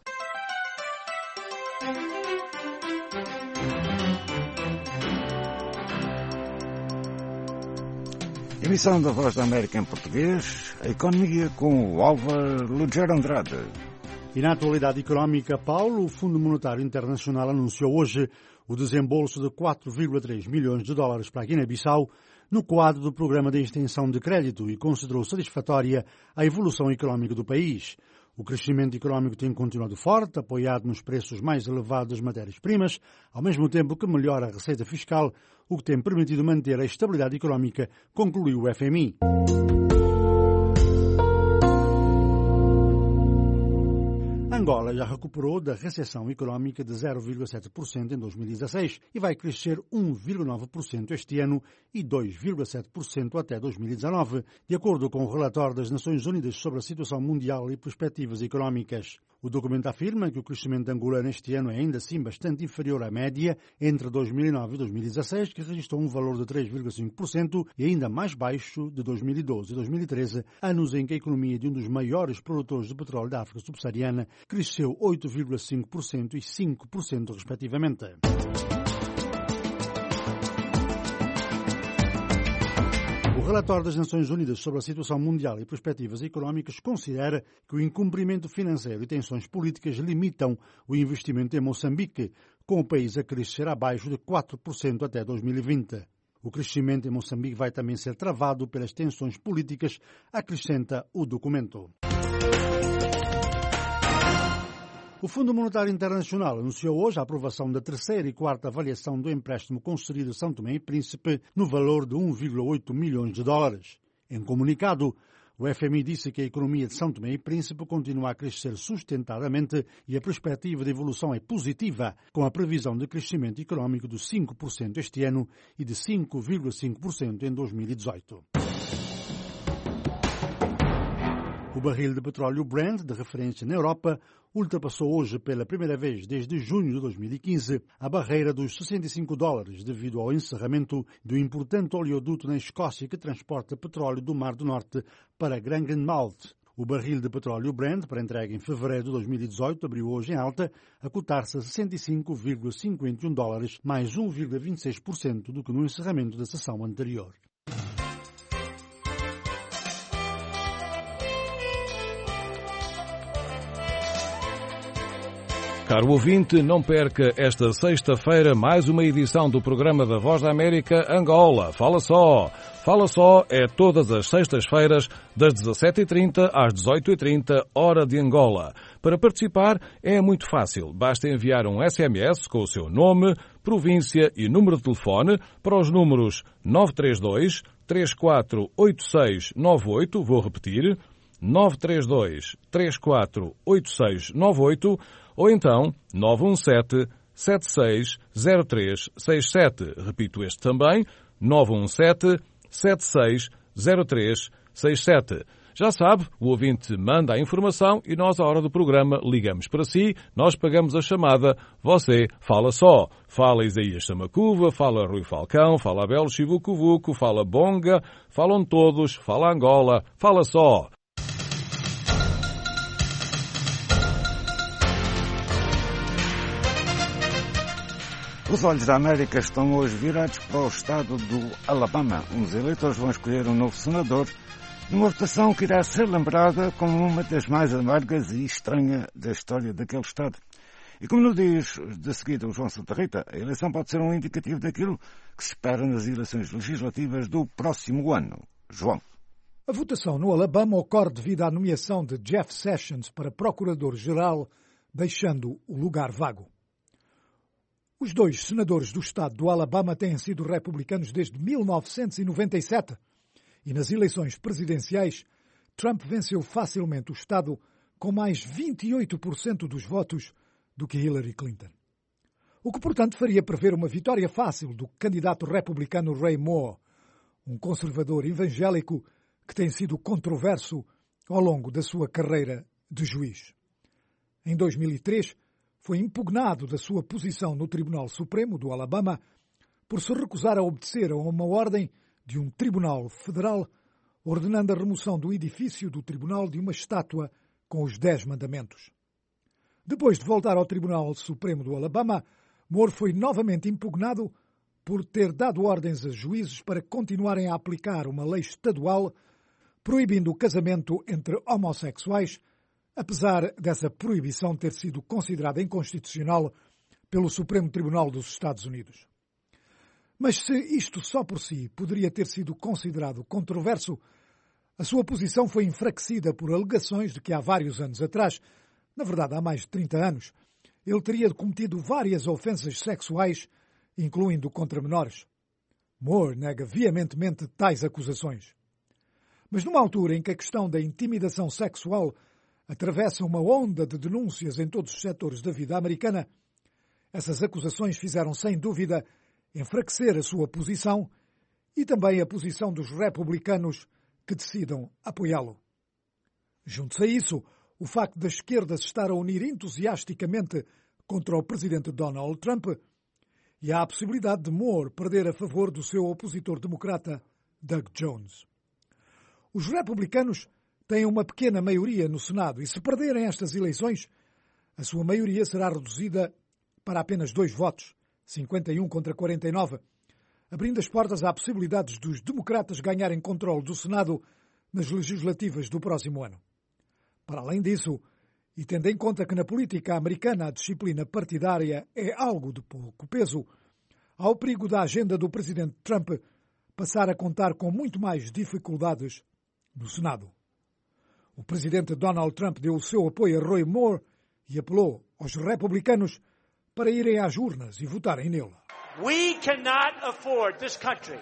Emissão da Voz da América em português, a economia com o Álvaro Lugero Andrade. E na atualidade económica, Paulo, o Fundo Monetário Internacional anunciou hoje o desembolso de quatro vírgula três milhões de dólares para a Guiné-Bissau no quadro do Programa de Extensão de Crédito e considerou satisfatória a evolução económica do país. O crescimento económico tem continuado forte, apoiado nos preços mais elevados das matérias-primas, ao mesmo tempo que melhora a receita fiscal, o que tem permitido manter a estabilidade económica, concluiu o F M I. Angola já recuperou da recessão económica de zero vírgula sete por cento em dois mil e dezasseis e vai crescer um vírgula nove por cento este ano e dois vírgula sete por cento até dois mil e dezanove, de acordo com o relatório das Nações Unidas sobre a situação mundial e perspectivas económicas. O documento afirma que o crescimento angolano este ano é ainda assim bastante inferior à média entre dois mil e nove e dois mil e dezasseis, que registrou um valor de três vírgula cinco por cento e ainda mais baixo de dois mil e doze e dois mil e treze, anos em que a economia de um dos maiores produtores de petróleo da África subsaariana cresceu oito vírgula cinco por cento e cinco por cento respectivamente. O relatório das Nações Unidas sobre a situação mundial e perspectivas económicas considera que o incumprimento financeiro e tensões políticas limitam o investimento em Moçambique, com o país a crescer abaixo de quatro por cento até dois mil e vinte. O crescimento em Moçambique vai também ser travado pelas tensões políticas, acrescenta o documento. O Fundo Monetário Internacional anunciou hoje a aprovação da terceira e quarta avaliação do empréstimo concedido a São Tomé e Príncipe no valor de um vírgula oito milhões de dólares. Em comunicado, o F M I disse que a economia de São Tomé e Príncipe continua a crescer sustentadamente e a perspectiva de evolução é positiva, com a previsão de crescimento económico de cinco por cento este ano e de cinco vírgula cinco por cento em dois mil e dezoito. O barril de petróleo Brent, de referência na Europa, ultrapassou hoje pela primeira vez desde junho de dois mil e quinze a barreira dos sessenta e cinco dólares devido ao encerramento do importante oleoduto na Escócia que transporta petróleo do Mar do Norte para Grangemouth. O barril de petróleo Brent, para entrega em fevereiro de dois mil e dezoito, abriu hoje em alta a cotar-se a sessenta e cinco vírgula cinquenta e um dólares, mais um vírgula vinte e seis por cento do que no encerramento da sessão anterior. Caro ouvinte, não perca esta sexta-feira mais uma edição do programa da Voz da América Angola. Fala só! Fala só é todas as sextas-feiras das dezassete e trinta às dezoito e trinta, hora de Angola. Para participar é muito fácil. Basta enviar um S M S com o seu nome, província e número de telefone para os números nove três dois, três quatro oito seis nove oito, vou repetir, nove três dois, três quatro oito seis nove oito, ou então nove um sete, sete seis zero três seis sete. Repito este também, nove um sete, sete seis zero três seis sete. Já sabe, o ouvinte manda a informação e nós, à hora do programa, ligamos para si, nós pagamos a chamada, você fala só. Fala Isaías Samacuva, fala Rui Falcão, fala Abel Chivucuvuco, fala Bonga, falam todos, fala Angola, fala só. Os olhos da América estão hoje virados para o estado do Alabama. Os eleitores vão escolher um novo senador numa votação que irá ser lembrada como uma das mais amargas e estranha da história daquele estado. E como nos diz de seguida o João Santa Rita, a eleição pode ser um indicativo daquilo que se espera nas eleições legislativas do próximo ano. João. A votação no Alabama ocorre devido à nomeação de Jeff Sessions para procurador-geral, deixando o lugar vago. Os dois senadores do estado do Alabama têm sido republicanos desde mil novecentos e noventa e sete e nas eleições presidenciais Trump venceu facilmente o estado com mais vinte e oito por cento dos votos do que Hillary Clinton. O que, portanto, faria prever uma vitória fácil do candidato republicano Roy Moore, um conservador evangélico que tem sido controverso ao longo da sua carreira de juiz. Em dois mil e três, foi impugnado da sua posição no Tribunal Supremo do Alabama por se recusar a obedecer a uma ordem de um tribunal federal ordenando a remoção do edifício do tribunal de uma estátua com os Dez Mandamentos. Depois de voltar ao Tribunal Supremo do Alabama, Moore foi novamente impugnado por ter dado ordens a juízes para continuarem a aplicar uma lei estadual proibindo o casamento entre homossexuais, apesar dessa proibição ter sido considerada inconstitucional pelo Supremo Tribunal dos Estados Unidos. Mas se isto só por si poderia ter sido considerado controverso, a sua posição foi enfraquecida por alegações de que há vários anos atrás, na verdade há mais de trinta anos, ele teria cometido várias ofensas sexuais, incluindo contra menores. Moore nega veementemente tais acusações. Mas numa altura em que a questão da intimidação sexual atravessa uma onda de denúncias em todos os setores da vida americana, essas acusações fizeram sem dúvida enfraquecer a sua posição e também a posição dos republicanos que decidam apoiá-lo. Junto-se a isso, o facto da esquerda se estar a unir entusiasticamente contra o presidente Donald Trump e há a possibilidade de Moore perder a favor do seu opositor democrata Doug Jones. Os republicanos têm uma pequena maioria no Senado e, se perderem estas eleições, a sua maioria será reduzida para apenas dois votos, cinquenta e um contra quarenta e nove, abrindo as portas à possibilidade dos democratas ganharem controle do Senado nas legislativas do próximo ano. Para além disso, e tendo em conta que na política americana a disciplina partidária é algo de pouco peso, há o perigo da agenda do presidente Trump passar a contar com muito mais dificuldades no Senado. O presidente Donald Trump deu o seu apoio a Roy Moore e apelou aos republicanos para irem às urnas e votarem nele. We cannot afford this country,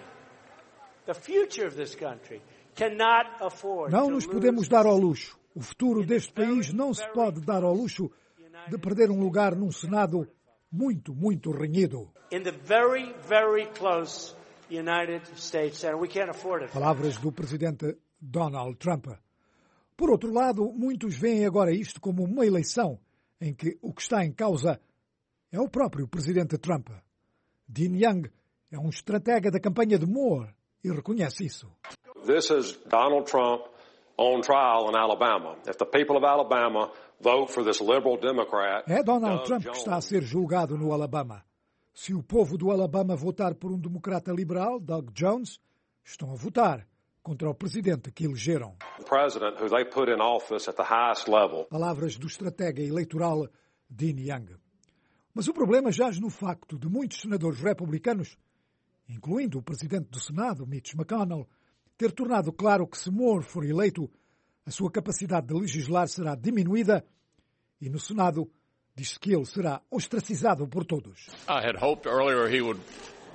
the future of this country, cannot afford. Não nos podemos dar ao luxo. O futuro deste país não se pode dar ao luxo de perder um lugar num Senado muito, muito renhido. In the very, very close United States Senate, we can't afford it. Palavras do presidente Donald Trump. Por outro lado, muitos veem agora isto como uma eleição em que o que está em causa é o próprio presidente Trump. Dean Young é um estratega da campanha de Moore e reconhece isso. This is Donald Trump on trial in Alabama. If the people of Alabama vote for this liberal Democrat, é Donald Trump que está a ser julgado no Alabama. Se o povo do Alabama votar por um democrata liberal, Doug Jones, estão a votar contra o presidente que elegeram. President who they put in office at the highest level. Palavras do estratega eleitoral Dean Young. Mas o problema jaz no facto de muitos senadores republicanos, incluindo o presidente do Senado, Mitch McConnell, ter tornado claro que se Moore for eleito, a sua capacidade de legislar será diminuída e no Senado diz-se que ele será ostracizado por todos. I had hoped earlier he would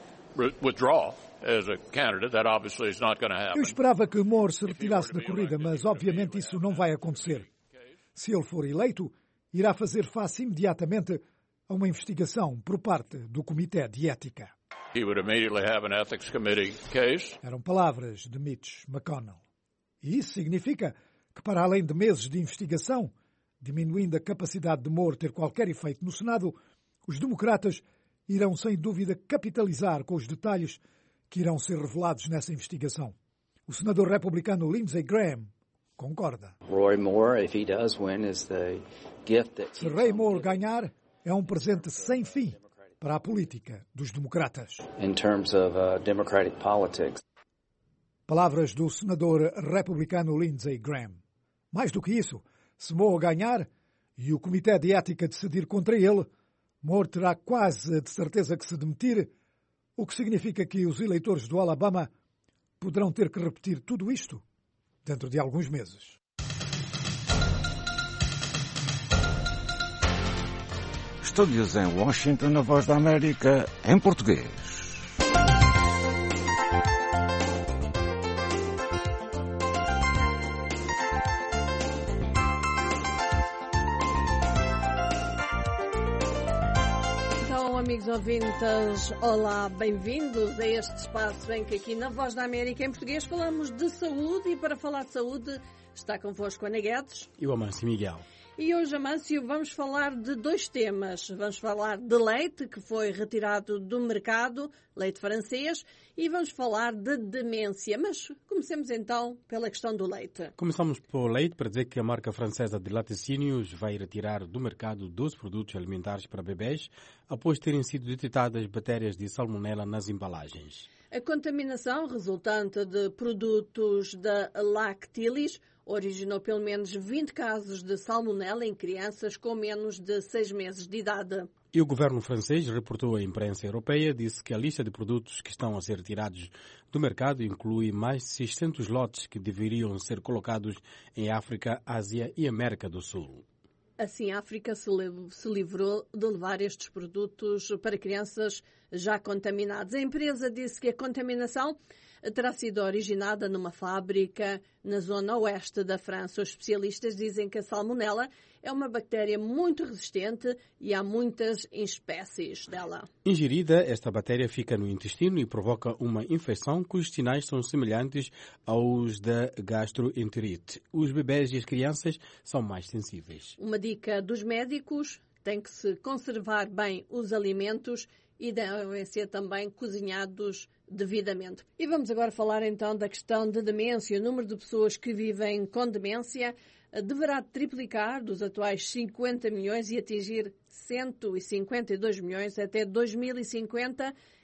withdraw as a candidate. That obviously is not going to happen. Eu esperava que Moore se retirasse da corrida, mas obviamente isso não vai acontecer. Se ele for eleito, irá fazer face imediatamente a uma investigação por parte do Comitê de Ética. He would immediately have an ethics committee case. Eram palavras de Mitch McConnell. E isso significa que, para além de meses de investigação, diminuindo a capacidade de Moore ter qualquer efeito no Senado, os democratas irão sem dúvida capitalizar com os detalhes que irão ser revelados nessa investigação. O senador republicano Lindsey Graham concorda. Roy Moore, if he does win, is the gift that Se Roy Moore ganhar, é um presente sem fim para a política dos democratas. In terms of uh, democratic politics. Palavras do senador republicano Lindsey Graham. Mais do que isso, se Moore ganhar e o Comitê de Ética decidir contra ele, Moore terá quase de certeza que se demitir, o que significa que os eleitores do Alabama poderão ter que repetir tudo isto dentro de alguns meses. Estúdios em Washington, na Voz da América, em português. Então, amigos ouvintes, olá, bem-vindos a este espaço em que aqui na Voz da América, em português, falamos de saúde e para falar de saúde está convosco Ana Guedes e o Amâncio Miguel. E hoje, Amâncio, vamos falar de dois temas. Vamos falar de leite, que foi retirado do mercado, leite francês, e vamos falar de demência. Mas comecemos então pela questão do leite. Começamos pelo leite para dizer que a marca francesa de laticínios vai retirar do mercado doze produtos alimentares para bebês após terem sido detectadas bactérias de salmonela nas embalagens. A contaminação resultante de produtos da Lactilis originou pelo menos vinte casos de salmonela em crianças com menos de seis meses de idade. E o governo francês reportou à imprensa europeia, disse que a lista de produtos que estão a ser retirados do mercado inclui mais de seiscentos lotes que deveriam ser colocados em África, Ásia e América do Sul. Assim, a África se livrou de levar estes produtos para crianças já contaminadas. A empresa disse que a contaminação terá sido originada numa fábrica na zona oeste da França. Os especialistas dizem que a salmonela é uma bactéria muito resistente e há muitas espécies dela. Ingerida, esta bactéria fica no intestino e provoca uma infecção cujos sinais são semelhantes aos da gastroenterite. Os bebés e as crianças são mais sensíveis. Uma dica dos médicos: tem que se conservar bem os alimentos e devem ser também cozinhados devidamente. E vamos agora falar então da questão da demência. O número de pessoas que vivem com demência deverá triplicar dos atuais cinquenta milhões e atingir cento e cinquenta e dois milhões até dois mil e cinquenta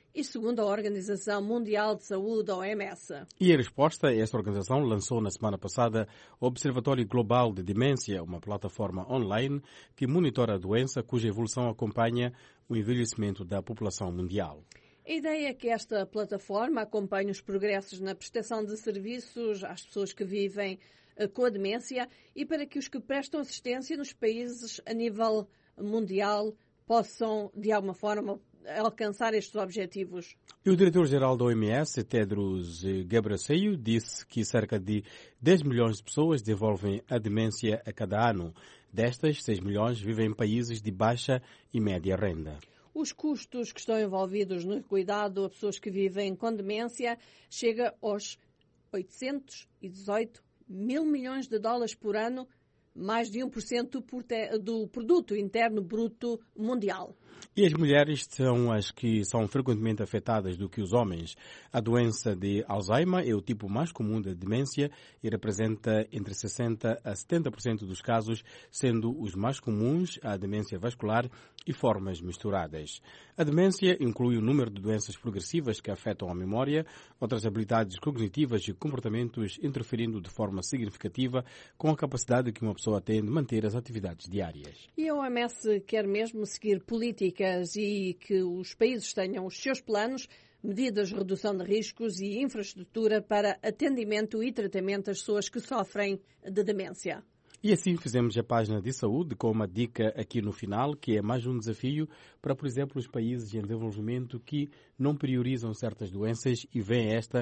e segundo a Organização Mundial de Saúde, a O M S. E a resposta, esta organização lançou na semana passada o Observatório Global de Demência, uma plataforma online que monitora a doença cuja evolução acompanha o envelhecimento da população mundial. A ideia é que esta plataforma acompanhe os progressos na prestação de serviços às pessoas que vivem com a demência e para que os que prestam assistência nos países a nível mundial possam, de alguma forma, alcançar estes objetivos. E o diretor-geral da O M S, Tedros Ghebreyesus, disse que cerca de dez milhões de pessoas desenvolvem a demência a cada ano. Destas, seis milhões vivem em países de baixa e média renda. Os custos que estão envolvidos no cuidado a pessoas que vivem com demência chegam aos oitocentos e dezoito mil milhões de dólares por ano, mais de um por cento do produto interno bruto mundial. E as mulheres são as que são frequentemente afetadas do que os homens. A doença de Alzheimer é o tipo mais comum da demência e representa entre sessenta a setenta por cento dos casos, sendo os mais comuns a demência vascular e formas misturadas. A demência inclui o número de doenças progressivas que afetam a memória, outras habilidades cognitivas e comportamentos, interferindo de forma significativa com a capacidade que uma pessoa tem de manter as atividades diárias. E a O M S quer mesmo seguir políticas e que os países tenham os seus planos, medidas de redução de riscos e infraestrutura para atendimento e tratamento das pessoas que sofrem de demência. E assim fizemos a página de saúde com uma dica aqui no final, que é mais um desafio para, por exemplo, os países em desenvolvimento que não priorizam certas doenças e vem esta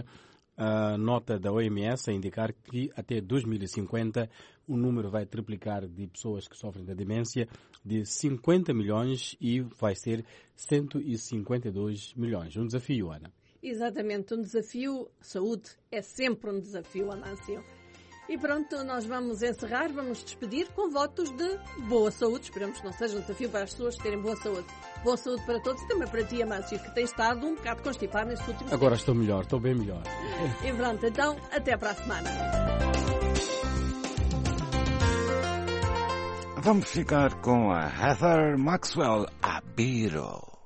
a nota da O M S a indicar que até dois mil e cinquenta o número vai triplicar de pessoas que sofrem da demência de cinquenta milhões e vai ser cento e cinquenta e dois milhões. Um desafio, Ana. Exatamente, um desafio. Saúde é sempre um desafio, Anâncio. E pronto, nós vamos encerrar, vamos despedir com votos de boa saúde. Esperamos que não seja um desafio para as pessoas terem boa saúde. Boa saúde para todos e também para ti, Amâncio, que tem estado um bocado constipado neste último Agora tempo. estou melhor, estou bem melhor. E pronto, então, até para a semana. Vamos ficar com a Heather Maxwell, a Beatle.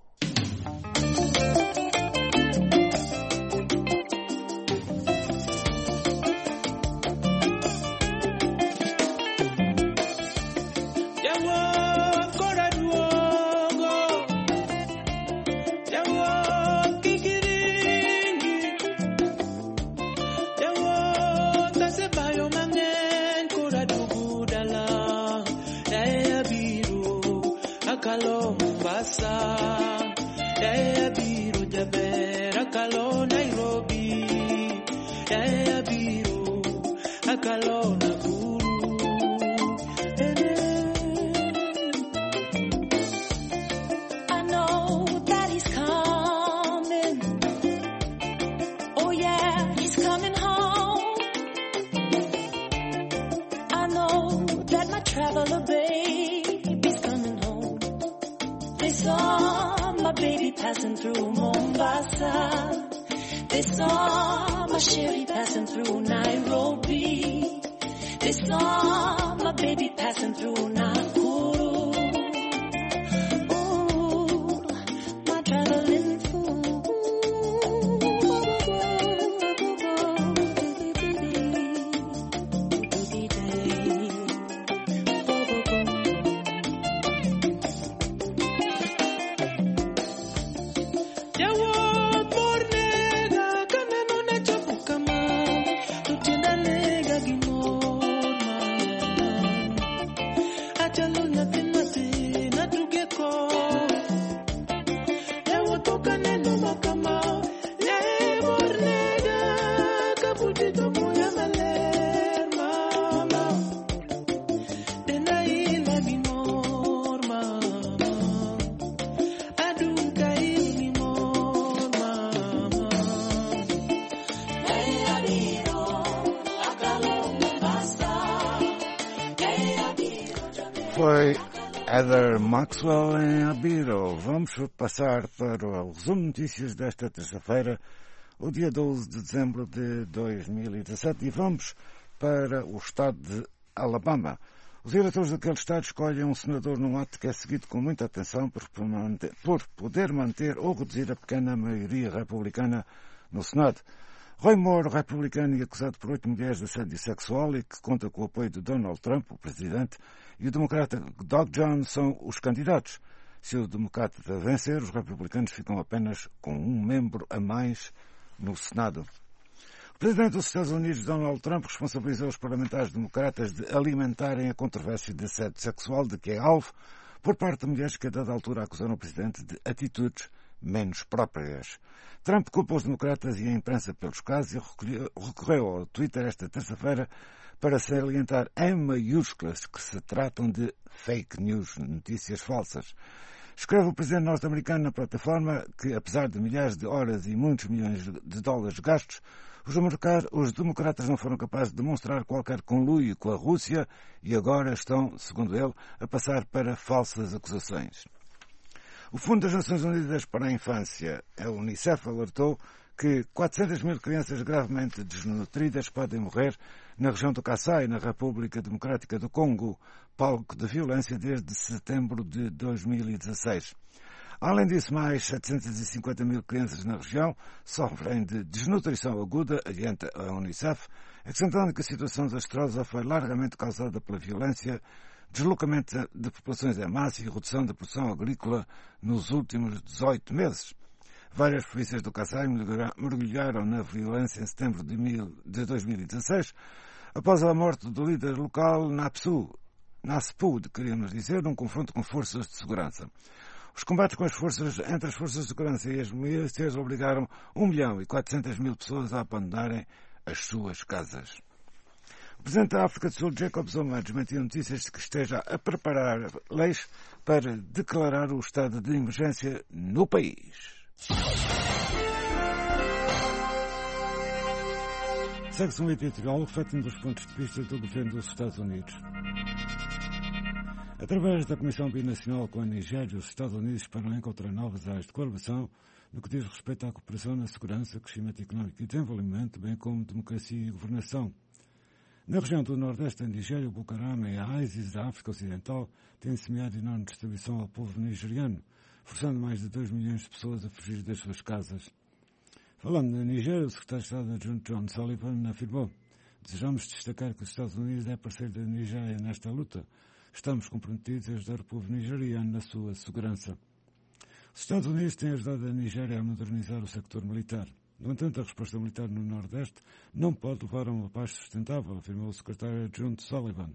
Passing through Mombasa, they saw my chérie passing through Nairobi, they saw my baby passing through Nakuru. Ooh, my traveling fool. Foi Heather Maxwell em A Beatle. Vamos passar para o resumo de notícias desta terça-feira, o dia doze de dezembro de dois mil e dezassete, e vamos para o estado de Alabama, Os eleitores daquele Estado escolhem um senador num ato que é seguido com muita atenção por, por poder manter ou reduzir a pequena maioria republicana no Senado. Roy Moore, republicano e acusado por oito mulheres de assédio sexual e que conta com o apoio de Donald Trump, o presidente, e o democrata Doug Jones são os candidatos. Se o democrata vencer, os republicanos ficam apenas com um membro a mais no Senado. O presidente dos Estados Unidos, Donald Trump, responsabilizou os parlamentares democratas de alimentarem a controvérsia de assédio sexual de que é alvo por parte de mulheres que a dada altura acusaram o presidente de atitudes menos próprias. Trump culpa os democratas e a imprensa pelos casos e recorreu ao Twitter esta terça-feira para salientar em maiúsculas que se tratam de fake news, notícias falsas. Escreve o presidente norte-americano na plataforma que, apesar de milhares de horas e muitos milhões de dólares gastos, os democratas não foram capazes de demonstrar qualquer conluio com a Rússia e agora estão, segundo ele, a passar para falsas acusações. O Fundo das Nações Unidas para a Infância, a Unicef, alertou que quatrocentas mil crianças gravemente desnutridas podem morrer na região do Kasaï, na República Democrática do Congo, palco de violência desde setembro de dois mil e dezasseis. Além disso, mais setecentas e cinquenta mil crianças na região sofrem de desnutrição aguda, adianta a Unicef, acrescentando que a situação desastrosa foi largamente causada pela violência, deslocamento de populações em massa e redução da produção agrícola nos últimos dezoito meses. Várias províncias do Kasaï mergulharam na violência em setembro de dois mil e dezasseis, após a morte do líder local Napsu, Naspu, queríamos dizer, num confronto com forças de segurança. Os combates com as forças, entre as forças de segurança e as milícias obrigaram um milhão e quatrocentas mil pessoas a abandonarem as suas casas. O presidente da África do Sul, Jacob Zuma, desmentiu notícias de que esteja a preparar leis para declarar o estado de emergência no país. Segue-se um editorial refletindo os pontos de vista do governo dos Estados Unidos. Através da Comissão Binacional com a Nigéria, os Estados Unidos esperam encontrar novas áreas de colaboração no que diz respeito à cooperação na segurança, crescimento económico e desenvolvimento, bem como democracia e governação. Na região do Nordeste da Nigéria, o Boko Haram e a ISIS da África Ocidental têm semeado enorme destruição ao povo nigeriano, forçando mais de dois milhões de pessoas a fugir das suas casas. Falando na Nigéria, o secretário de Estado adjunto John Sullivan afirmou: desejamos destacar que os Estados Unidos é parceiro da Nigéria nesta luta. Estamos comprometidos a ajudar o povo nigeriano na sua segurança. Os Estados Unidos têm ajudado a Nigéria a modernizar o sector militar. No entanto, a resposta militar no Nordeste não pode levar a uma paz sustentável, afirmou o secretário adjunto Sullivan.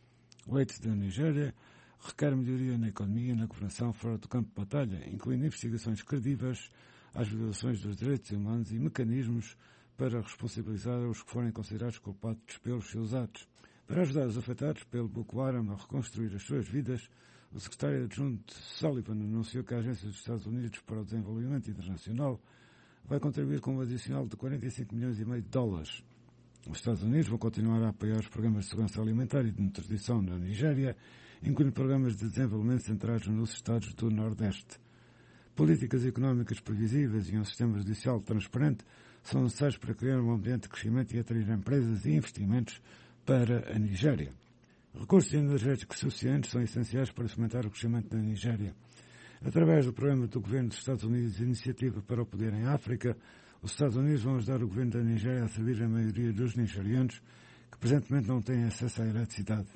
O eixo da Nigéria requer melhoria na economia e na governação fora do campo de batalha, incluindo investigações credíveis às violações dos direitos humanos e mecanismos para responsabilizar os que forem considerados culpados pelos seus atos. Para ajudar os afetados pelo Boko Haram a reconstruir as suas vidas, o secretário adjunto Sullivan anunciou que a Agência dos Estados Unidos para o Desenvolvimento Internacional vai contribuir com um adicional de quarenta e cinco milhões e meio de dólares. Os Estados Unidos vão continuar a apoiar os programas de segurança alimentar e de nutrição na Nigéria, incluindo programas de desenvolvimento centrados nos estados do Nordeste. Políticas económicas previsíveis e um sistema judicial transparente são necessários para criar um ambiente de crescimento e atrair empresas e investimentos para a Nigéria. Recursos energéticos suficientes são essenciais para fomentar o crescimento da Nigéria. Através do programa do Governo dos Estados Unidos Iniciativa para o Poder em África, os Estados Unidos vão ajudar o Governo da Nigéria a servir a maioria dos nigerianos que presentemente não têm acesso à eletricidade.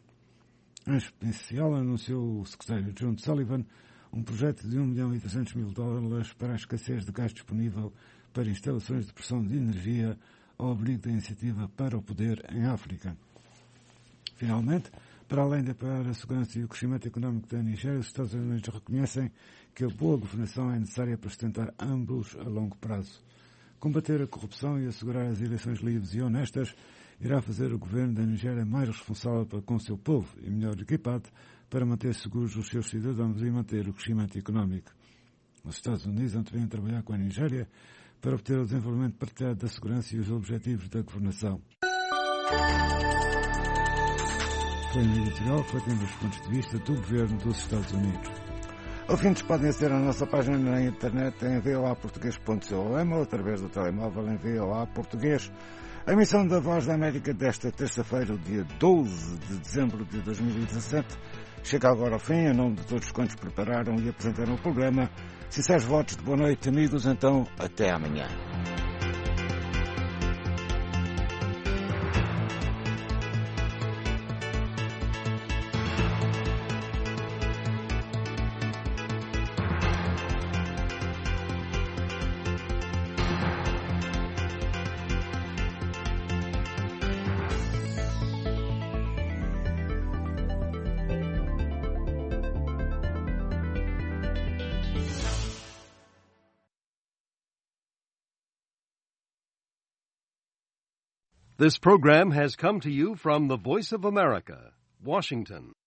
Em especial, anunciou o secretário adjunto Sullivan um projeto de um milhão e trezentos mil dólares para a escassez de gás disponível para instalações de pressão de energia ao abrigo da Iniciativa para o Poder em África. Finalmente, para além de apoiar a segurança e o crescimento económico da Nigéria, os Estados Unidos reconhecem que a boa governação é necessária para sustentar ambos a longo prazo. Combater a corrupção e assegurar as eleições livres e honestas irá fazer o governo da Nigéria mais responsável para com o seu povo e melhor equipado para manter seguros os seus cidadãos e manter o crescimento económico. Os Estados Unidos antevêm trabalhar com a Nigéria para obter o desenvolvimento partilhado da segurança e os objetivos da governação. Foi um editorial refletindo os pontos de vista do governo dos Estados Unidos. Ouvintes podem aceder à nossa página na internet em v o a português ponto com ou através do telemóvel em v o a português. A emissão da Voz da América desta terça-feira, o dia doze de dezembro de dois mil e dezassete, chega agora ao fim. Em nome de todos quantos prepararam e apresentaram o programa, sinceros votos de boa noite, amigos. Então, até amanhã. This program has come to you from the Voice of America, Washington.